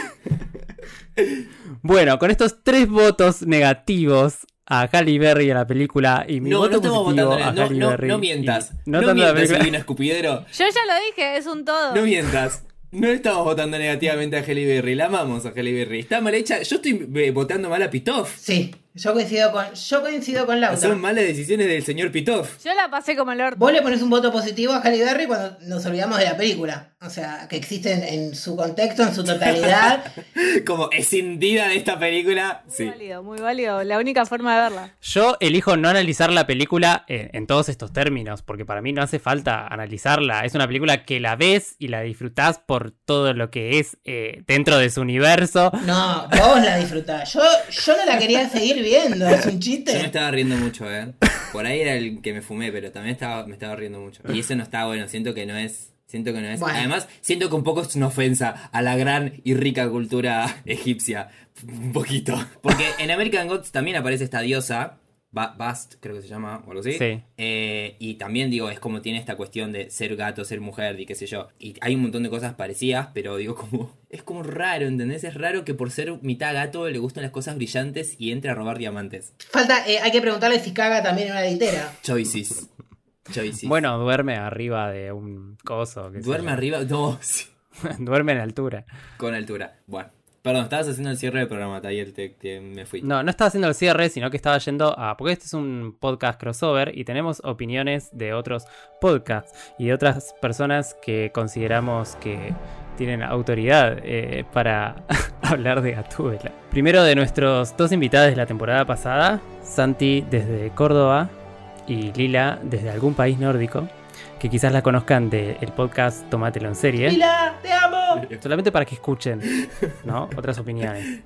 Bueno, con estos tres votos negativos a Halle Berry y a la película y mi No, voto no estamos positivo votando, a no, Halle no, Berry no y- mientas. No, No, tanto a la mientas, película. Silvina Escupidero. Yo ya lo dije, es un todo. No mientas. No estamos votando negativamente a Halle Berry, la amamos a Halle Berry. Está mal hecha. Yo estoy eh, votando mal a Pitoff. Sí, yo coincido con, yo coincido con Laura. Son malas decisiones del señor Pitoff. Yo la pasé como el orto. Vos le pones un voto positivo a Halle Berry cuando nos olvidamos de la película. O sea, que existe en, en su contexto, en su totalidad. Como escindida de esta película. Muy Sí. válido, muy válido. La única forma de verla. Yo elijo no analizar la película en, en todos estos términos, porque para mí no hace falta analizarla. Es una película que la ves y la disfrutás por todo lo que es eh, dentro de su universo. No, vos la disfrutás. Yo, yo no la quería seguir viendo, es un Yo me chiste. estaba riendo mucho, eh. Por ahí era el que me fumé, pero también estaba, me estaba riendo mucho. Y eso no está bueno, siento que no es. Siento que no es. Bueno. Además, siento que un poco es una ofensa a la gran y rica cultura egipcia. Un poquito. Porque en American Gods también aparece esta diosa. Ba- Bast, creo que se llama, o algo así. Sí. Eh, y también, digo, es como tiene esta cuestión de ser gato, ser mujer, y qué sé yo. Y hay un montón de cosas parecidas, pero digo, como. Es como raro, ¿entendés? Es raro que por ser mitad gato le gustan las cosas brillantes y entre a robar diamantes. Falta, eh, hay que preguntarle si caga también en una litera. Choices. Choices. Bueno, duerme arriba de un coso. qué sé Duerme yo. arriba. No, sí. Duerme en altura. Con altura. Bueno. Perdón, estabas haciendo el cierre del programa, Taller, te, te- me fui. No, no estaba haciendo el cierre, sino que estaba yendo a... Porque este es un podcast crossover y tenemos opiniones de otros podcasts y de otras personas que consideramos que tienen autoridad eh, para hablar de Gatúbela. Primero de nuestros dos invitados de la temporada pasada, Santi desde Córdoba y Lila desde algún país nórdico, que quizás la conozcan del podcast Tómatelo en Serie. ¡Lila, te amo! Solamente para que escuchen, ¿no? Otras opiniones.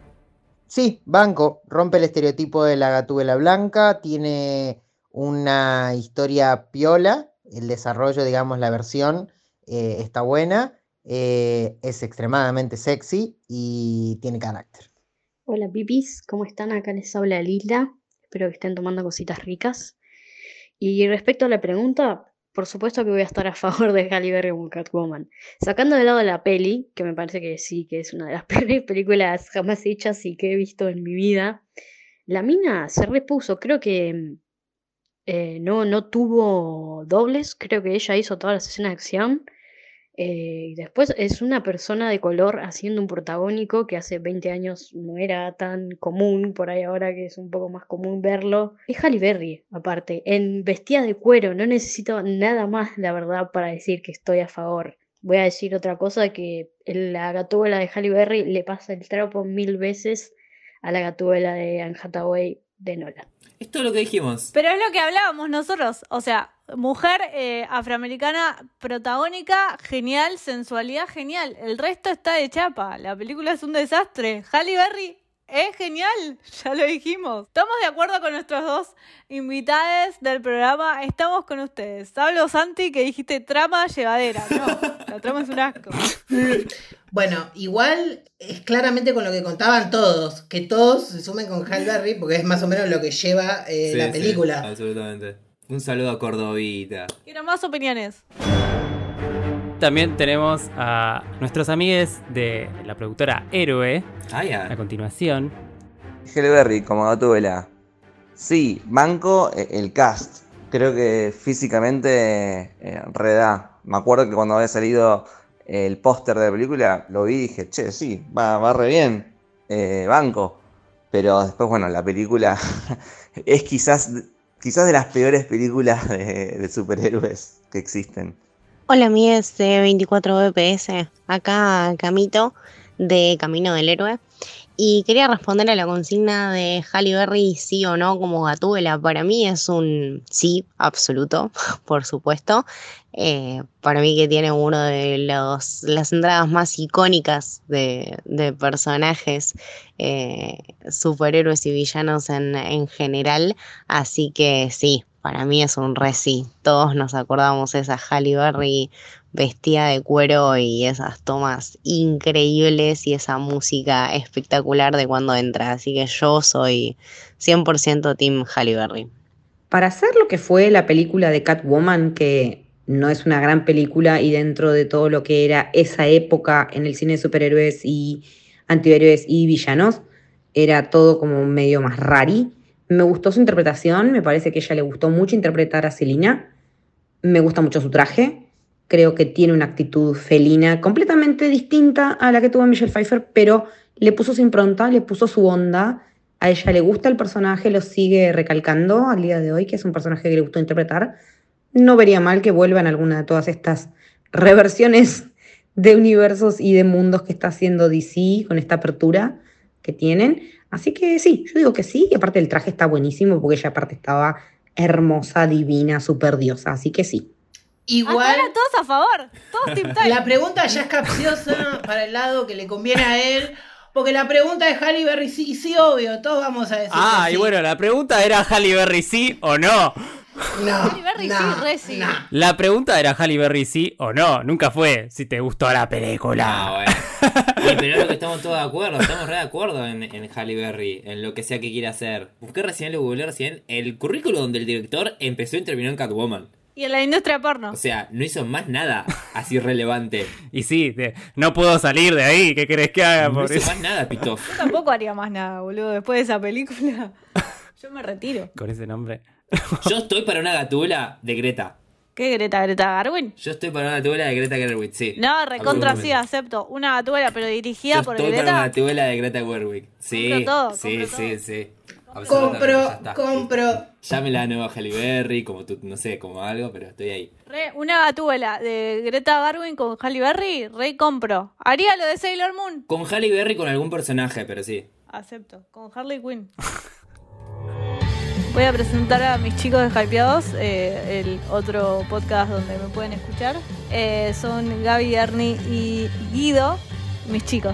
Sí, banco, rompe el estereotipo de la gatúbela blanca, tiene una historia piola, el desarrollo, digamos, la versión eh, está buena, eh, es extremadamente sexy y tiene carácter. Hola pipis, ¿cómo están? Acá les habla Lila, espero que estén tomando cositas ricas. Y respecto a la pregunta, por supuesto que voy a estar a favor de Halle Berry como Catwoman. Sacando de lado la peli, que me parece que sí, que es una de las peores películas jamás hechas y que he visto en mi vida, la mina se repuso, creo que eh, no, no tuvo dobles, creo que ella hizo todas las escenas de acción. Eh, y después es una persona de color haciendo un protagónico que hace veinte años no era tan común, por ahí ahora que es un poco más común verlo. Es Halle Berry, aparte, en vestida de cuero, no necesito nada más, la verdad, para decir que estoy a favor. Voy a decir otra cosa, que la Gatúbela de Halle Berry le pasa el trapo mil veces a la Gatúbela de Anne Hathaway de Nolan. Es todo lo que dijimos. Pero es lo que hablábamos nosotros. O sea, mujer eh, afroamericana protagónica, genial, sensualidad, genial. El resto está de chapa. La película es un desastre. Halle Berry es genial, ya lo dijimos. Estamos de acuerdo con nuestros dos invitados del programa. Estamos con ustedes. Hablo, Santi, que dijiste trama llevadera. No, la trama es un asco. Bueno, igual es claramente con lo que contaban todos, que todos se sumen con Halle Berry, porque es más o menos lo que lleva eh, Sí, la sí, película. absolutamente. Un saludo a Cordovita. Quiero más opiniones. también tenemos a nuestros amigues de la productora Héroe Ah, ya. a continuación. Halle Berry como Gatúbela. Sí, banco eh, el cast. Creo que físicamente eh, reda. Me acuerdo que cuando había salido el póster de la película, lo vi y dije, che, sí, va, va re bien, eh, banco. Pero después, bueno, la película es quizás, quizás de las peores películas de, de superhéroes que existen. Hola amigues de veinticuatro B P S, acá Camito de Camino del Héroe. Y quería responder a la consigna de Halle Berry, sí o no, como Gatúbela. Para mí es un sí absoluto, por supuesto. Eh, para mí que tiene uno de los, las entradas más icónicas de, de personajes, eh, superhéroes y villanos en, en general. Así que sí, para mí es un re sí. Todos nos acordamos de esa Halle Berry vestida de cuero y esas tomas increíbles y esa música espectacular de cuando entra. Así que yo soy cien por ciento Team Halle Berry. Para hacer lo que fue la película de Catwoman, que no es una gran película y dentro de todo lo que era esa época en el cine de superhéroes y antihéroes y villanos, era todo como medio más rari. Me gustó su interpretación, me parece que a ella le gustó mucho interpretar a Selina. Me gusta mucho su traje. Creo que tiene una actitud felina completamente distinta a la que tuvo Michelle Pfeiffer, pero le puso su impronta, le puso su onda. A ella le gusta el personaje, lo sigue recalcando al día de hoy, que es un personaje que le gustó interpretar. No vería mal que vuelvan alguna de todas estas reversiones de universos y de mundos que está haciendo D C con esta apertura que tienen. Así que sí, yo digo que sí, y aparte el traje está buenísimo porque ella aparte estaba hermosa, divina, súper diosa, así que sí. Igual, Hasta ahora todos a favor, todos Team Time. la pregunta ya es capciosa para el lado que le conviene a él, porque la pregunta de Halle Berry, sí, sí, obvio, todos vamos a decir Ah, que y sí. bueno, la pregunta era Halle Berry sí o no. No, Halle Berry no, sí, re sí. no. La pregunta era Halle Berry sí o no. Nunca fue si te gustó la película. Ah, bueno. Y pero es lo que estamos todos de acuerdo, estamos re de acuerdo en, en Halle Berry, en lo que sea que quiera hacer. Busqué recién, lo googleé recién, el currículum del director empezó y terminó en Catwoman. Y en la industria porno. O sea, no hizo más nada así relevante. Y sí, de- no puedo salir de ahí. ¿Qué querés que haga No por hizo eso? más nada, Pitof. Yo tampoco haría más nada, boludo. Después de esa película, yo me retiro. Con ese nombre. Yo estoy para una gatula de Greta. ¿Qué Greta? ¿Greta Garwin? Yo estoy para una gatula de Greta Gerwig, sí. No, recontra sí, Absolutamente. acepto. Una gatuela, pero dirigida Yo por estoy para una Greta. gatula de Greta Gerwig. Sí, Compro todo, sí, compro sí, todo. sí. Absolutamente, ya Compro, está. compro. Llámela a nueva Halle Berry, como tú, no sé, como algo, pero estoy ahí. Re, una gatuela de Greta Garwin con Halle Berry, re compro. Haría lo de Sailor Moon. Con Halle Berry con algún personaje, pero sí. Acepto. Con Harley Quinn. Voy a presentar a mis chicos de Hypeados, eh, el otro podcast donde me pueden escuchar. Eh, son Gaby, Ernie y Guido, mis chicos.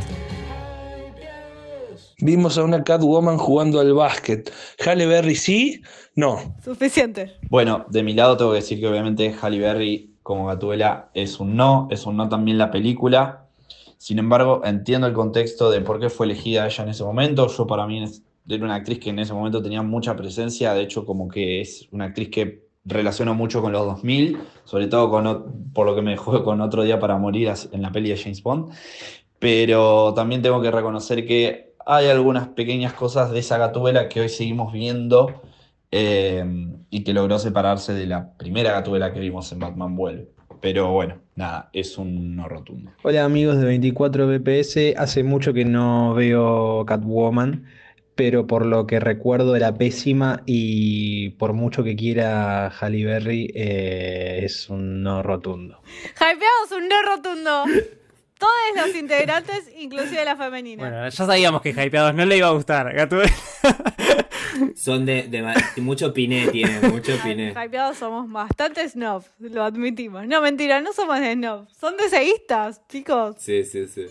Vimos a una Catwoman jugando al básquet. Halle Berry sí, no. Suficiente. Bueno, de mi lado tengo que decir que obviamente Halle Berry como Gatúbela es un no, es un no también la película. Sin embargo, entiendo el contexto de por qué fue elegida ella en ese momento. Yo para mí es- era una actriz que en ese momento tenía mucha presencia, de hecho como que es una actriz que relaciono mucho con los dos mil, sobre todo con, o- por lo que me dejó con Otro Día para Morir as- en la peli de James Bond. Pero también tengo que reconocer que hay algunas pequeñas cosas de esa Gatúbela que hoy seguimos viendo eh, y que logró separarse de la primera Gatúbela que vimos en Batman Vuelve. Pero bueno, nada, es un no rotundo. Hola amigos de veinticuatro B P S, hace mucho que no veo Catwoman, pero por lo que recuerdo era pésima y por mucho que quiera Halle Berry eh, es un no rotundo. Hypeados, un no rotundo. Todos los integrantes, inclusive la femenina. Bueno, ya sabíamos que Hypeados no le iba a gustar. Gatúbela. Son de, de, ma- de mucho piné, tienen, mucho piné. Hypeados somos bastante snob, lo admitimos. No, mentira, no somos de snob. Son deseístas, chicos. Sí, sí, sí.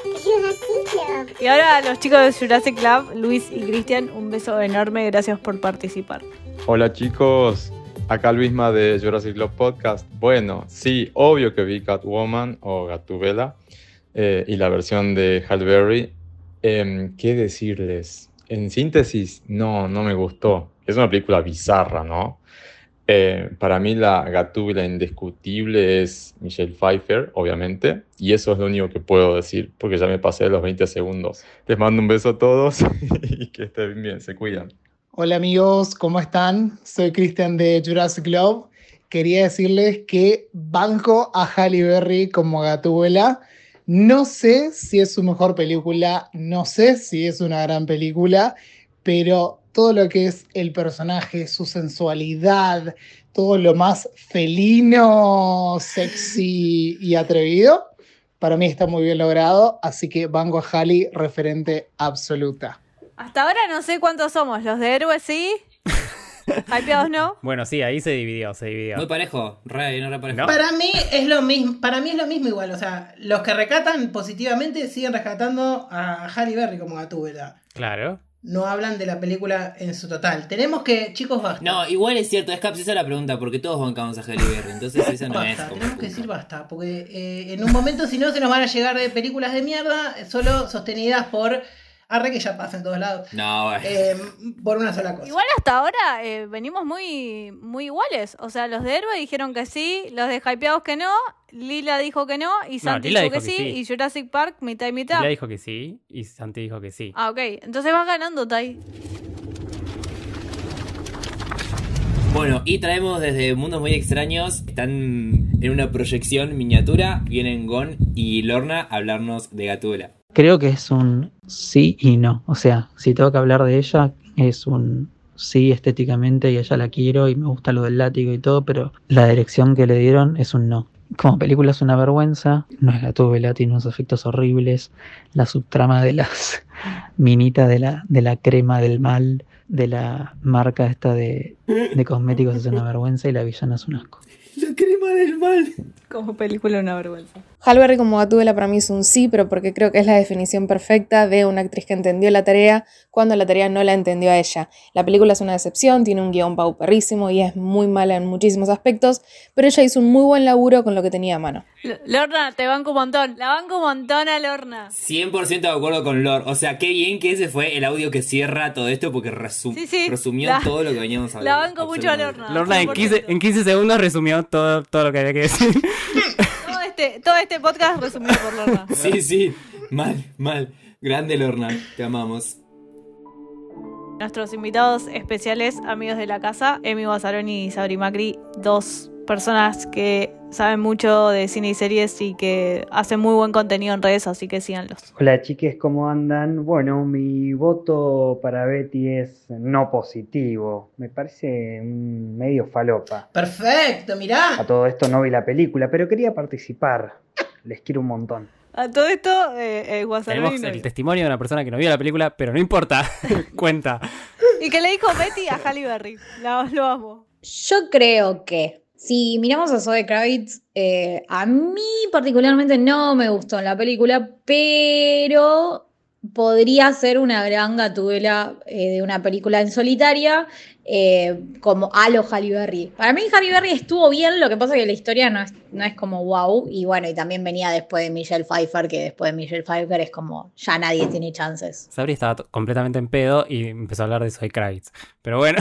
Y ahora a los chicos de Jurassic Club, Luis y Cristian, un beso enorme. Gracias por participar. Hola chicos, acá Luisma de Jurassic Club Podcast. Bueno, sí, obvio que vi Catwoman o Gatúbela eh, y la versión de Halle Berry. Em, ¿qué decirles? En síntesis, no, no me gustó. Es una película bizarra, ¿no? Eh, para mí la Gatúbela indiscutible es Michelle Pfeiffer, obviamente, y eso es lo único que puedo decir, porque ya me pasé de los veinte segundos. Les mando un beso a todos y que estén bien, se cuidan. Hola amigos, ¿cómo están? Soy Cristian de Jurassic Club. Quería decirles que banco a Halle Berry como Gatúbela. No sé si es su mejor película, no sé si es una gran película, pero todo lo que es el personaje, su sensualidad, todo lo más felino, sexy y atrevido, para mí está muy bien logrado, así que banco a Halle, referente absoluta. Hasta ahora no sé cuántos somos, los de héroes sí, hypeados no. Bueno, sí, ahí se dividió, se dividió. Muy parejo, re, no re parejo. ¿No? Para mí es lo mismo, para mí es lo mismo igual, o sea, los que recatan positivamente siguen rescatando a Halle Berry como Gatúbela. Claro. No hablan de la película en su total. Tenemos que, chicos, basta. No, igual es cierto, es capciosa la pregunta, porque todos bancamos a Halle Berry, entonces esa no basta, es como... tenemos que decir basta, porque eh, en un momento si no se nos van a llegar de películas de mierda, solo sostenidas por... Arre que ya pasa en todos lados. No, bueno. Eh, por una sola cosa. Igual hasta ahora eh, venimos muy, muy iguales. O sea, los de héroe dijeron que sí, los de hypeados que no, Lila dijo que no, y Santi Lila dijo, dijo que, que sí, sí. y Jurassic Park mitad y mitad. Lila dijo que sí y Santi dijo que sí. Ah, ok. Entonces vas ganando, Tai. Bueno, y traemos desde Mundos Muy Extraños, están en una proyección miniatura, vienen Gon y Lorna a hablarnos de Gatúbela. Creo que es un sí y no. O sea, si tengo que hablar de ella, es un sí estéticamente y a ella la quiero y me gusta lo del látigo y todo, pero la dirección que le dieron es un no. Como película es una vergüenza, no es Gatúbela, tiene unos efectos horribles, la subtrama de las minitas de la, de la crema del mal, de la marca esta de, de cosméticos es una vergüenza y la villana es un asco. La crema del mal. Como película una vergüenza. Halle Berry como Gatúbela para mí es un sí, pero porque creo que es la definición perfecta de una actriz que entendió la tarea cuando la tarea no la entendió a ella. La película es una decepción, tiene un guión pauperrísimo y es muy mala en muchísimos aspectos, pero ella hizo un muy buen laburo con lo que tenía a mano. L- Lorna, te banco un montón. La banco un montón a Lorna. cien por ciento de acuerdo con Lor. O sea, qué bien que ese fue el audio que cierra todo esto porque resu- Sí, sí, resumió la- todo lo que veníamos hablando. La banco mucho a Lorna. Lorna en quince, en quince segundos resumió todo, todo lo que había que decir. Todo este, todo este podcast resumido por Lorna. Sí, sí, mal, mal. Grande Lorna, te amamos. Nuestros invitados especiales, amigos de la casa, Emi Bazzaroni y Sabri Macri, dos personas que saben mucho de cine y series y que hacen muy buen contenido en redes, así que síganlos. Hola chiques, ¿cómo andan? Bueno, mi voto para Betty es no positivo. Me parece un medio falopa. Perfecto, mirá. A todo esto no vi la película, pero quería participar. Les quiero un montón. A todo esto, eh, eh, Bazzaroni Tenemos no el vio. testimonio de una persona que no vio la película, pero no importa, cuenta. Y que le dijo Betty a Halle Berry. La, lo amo. Yo creo que si miramos a Zoe Kravitz, eh, a mí particularmente no me gustó en la película, pero podría ser una gran Gatúbela eh, de una película en solitaria, eh, como a lo Halle Berry. Para mí Halle Berry estuvo bien, lo que pasa es que la historia no es, no es como wow, y bueno, y también venía después de Michelle Pfeiffer, que después de Michelle Pfeiffer es como, ya nadie tiene chances. Sabri estaba t- completamente en pedo y empezó a hablar de Zoe Kravitz. Pero bueno.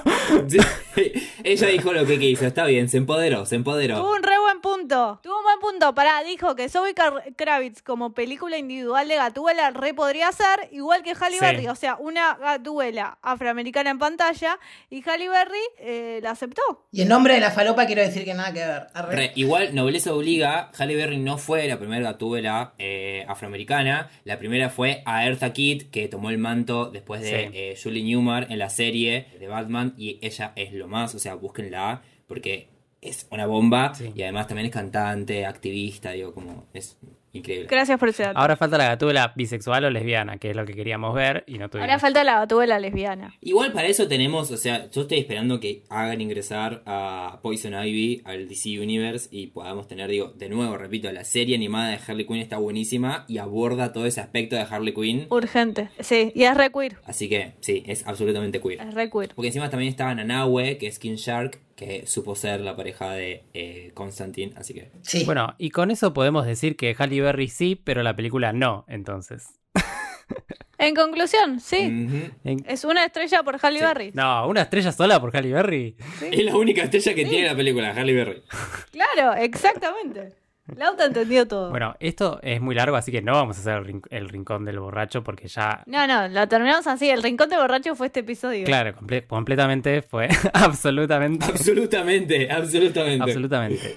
Ella dijo lo que quiso, está bien, se empoderó, se empoderó. Tuvo un re buen punto. Tuvo un buen punto. Pará, dijo que Zoe Car- Kravitz como película individual de Gatúbela re podría ser, igual que Halle Sí. Berry. O sea, una Gatúbela afroamericana en pantalla, y Halle Berry eh, la aceptó. Y en nombre de la falopa quiero decir que nada que ver. Arre. Re, igual, nobleza obliga, Halle Berry no fue la primera Gatúbela eh, afroamericana. La primera fue a Eartha Kitt, que tomó el manto después de Sí. eh, Julie Newmar en la serie de Batman, y ella es lo más, o sea, búsquenla, porque es una bomba, Sí. y además también es cantante, activista, digo, como, es increíble. Gracias por ese dato. Ahora falta la Gatúbela bisexual o lesbiana, que es lo que queríamos ver y no tuvimos. Ahora falta la Gatúbela lesbiana. Igual para eso tenemos, o sea, yo estoy esperando que hagan ingresar a Poison Ivy al D C Universe y podamos tener, digo, de nuevo, repito, la serie animada de Harley Quinn está buenísima y aborda todo ese aspecto de Harley Quinn. Urgente. Sí, y es re queer. Así que, sí, es absolutamente queer. Es re queer. Porque encima también estaba Nanaue, que es King Shark, que supo ser la pareja de eh, Constantine, así que... Sí. Bueno, y con eso podemos decir que Halle Berry sí, pero la película no, entonces. En conclusión, sí. Uh-huh. Es una estrella por Halle Sí. Berry. No, una estrella sola por Halle Berry. ¿Sí? Es la única estrella que Sí. tiene la película, Halle Berry. Claro, exactamente. Lauta entendió todo. Bueno, esto es muy largo, así que no vamos a hacer el, rin- el rincón del borracho porque ya... No, no, lo terminamos así. El rincón de borracho fue este episodio. Claro, comple- completamente fue absolutamente... Absolutamente, absolutamente. Absolutamente.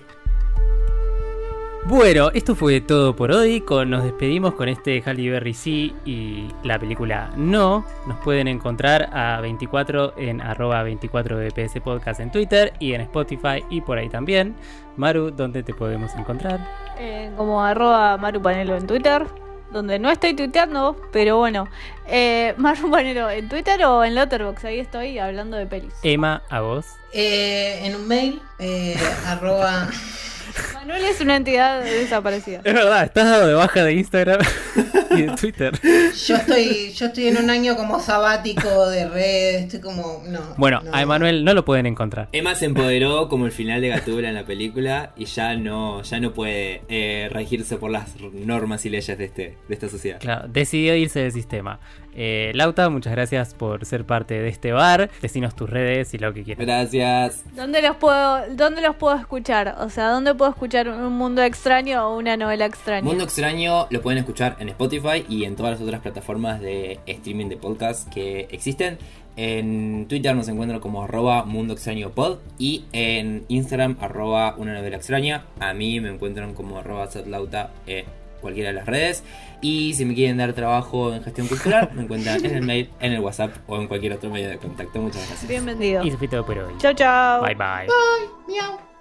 Bueno, esto fue todo por hoy. Con, nos despedimos con este Halle Berry sí y la película no. Nos pueden encontrar a veinticuatro en arroba veinticuatro B P S Podcast en Twitter y en Spotify y por ahí también. Maru, ¿dónde te podemos encontrar? Eh, como arroba Maru Panelo en Twitter, donde no estoy tuiteando, pero bueno. Eh, Maru Panelo en Twitter o en Letterboxd, ahí estoy hablando de pelis. Emma, a vos. Eh, en un mail, eh, arroba... Manuel es una entidad desaparecida. Es verdad, estás dado de baja de Instagram y de Twitter. Yo estoy, yo estoy en un año como sabático de redes, estoy como... No, Bueno, no. a Emanuel no lo pueden encontrar. Emma se empoderó como el final de Gatúbela en la película y ya no, ya no puede eh, regirse por las normas y leyes de, este, de esta sociedad. Claro, decidió irse del sistema. Eh, Lauta, muchas gracias por ser parte de este bar. Decinos tus redes y lo que quieras. Gracias. ¿Dónde los puedo, dónde los puedo escuchar? O sea, ¿dónde puedo escuchar un mundo extraño o una novela extraña? Mundo Extraño lo pueden escuchar en Spotify y en todas las otras plataformas de streaming de podcast que existen. En Twitter nos encuentran como arroba Mundo Extraño Pod y en Instagram arroba Una Novela Extraña. A mí me encuentran como arroba Satlauta en cualquiera de las redes. Y si me quieren dar trabajo en gestión cultural, me encuentran en el mail, en el WhatsApp o en cualquier otro medio de contacto. Muchas gracias. Bienvenido. Y eso fue todo por hoy. Chao, chao. Bye bye. Bye, miau.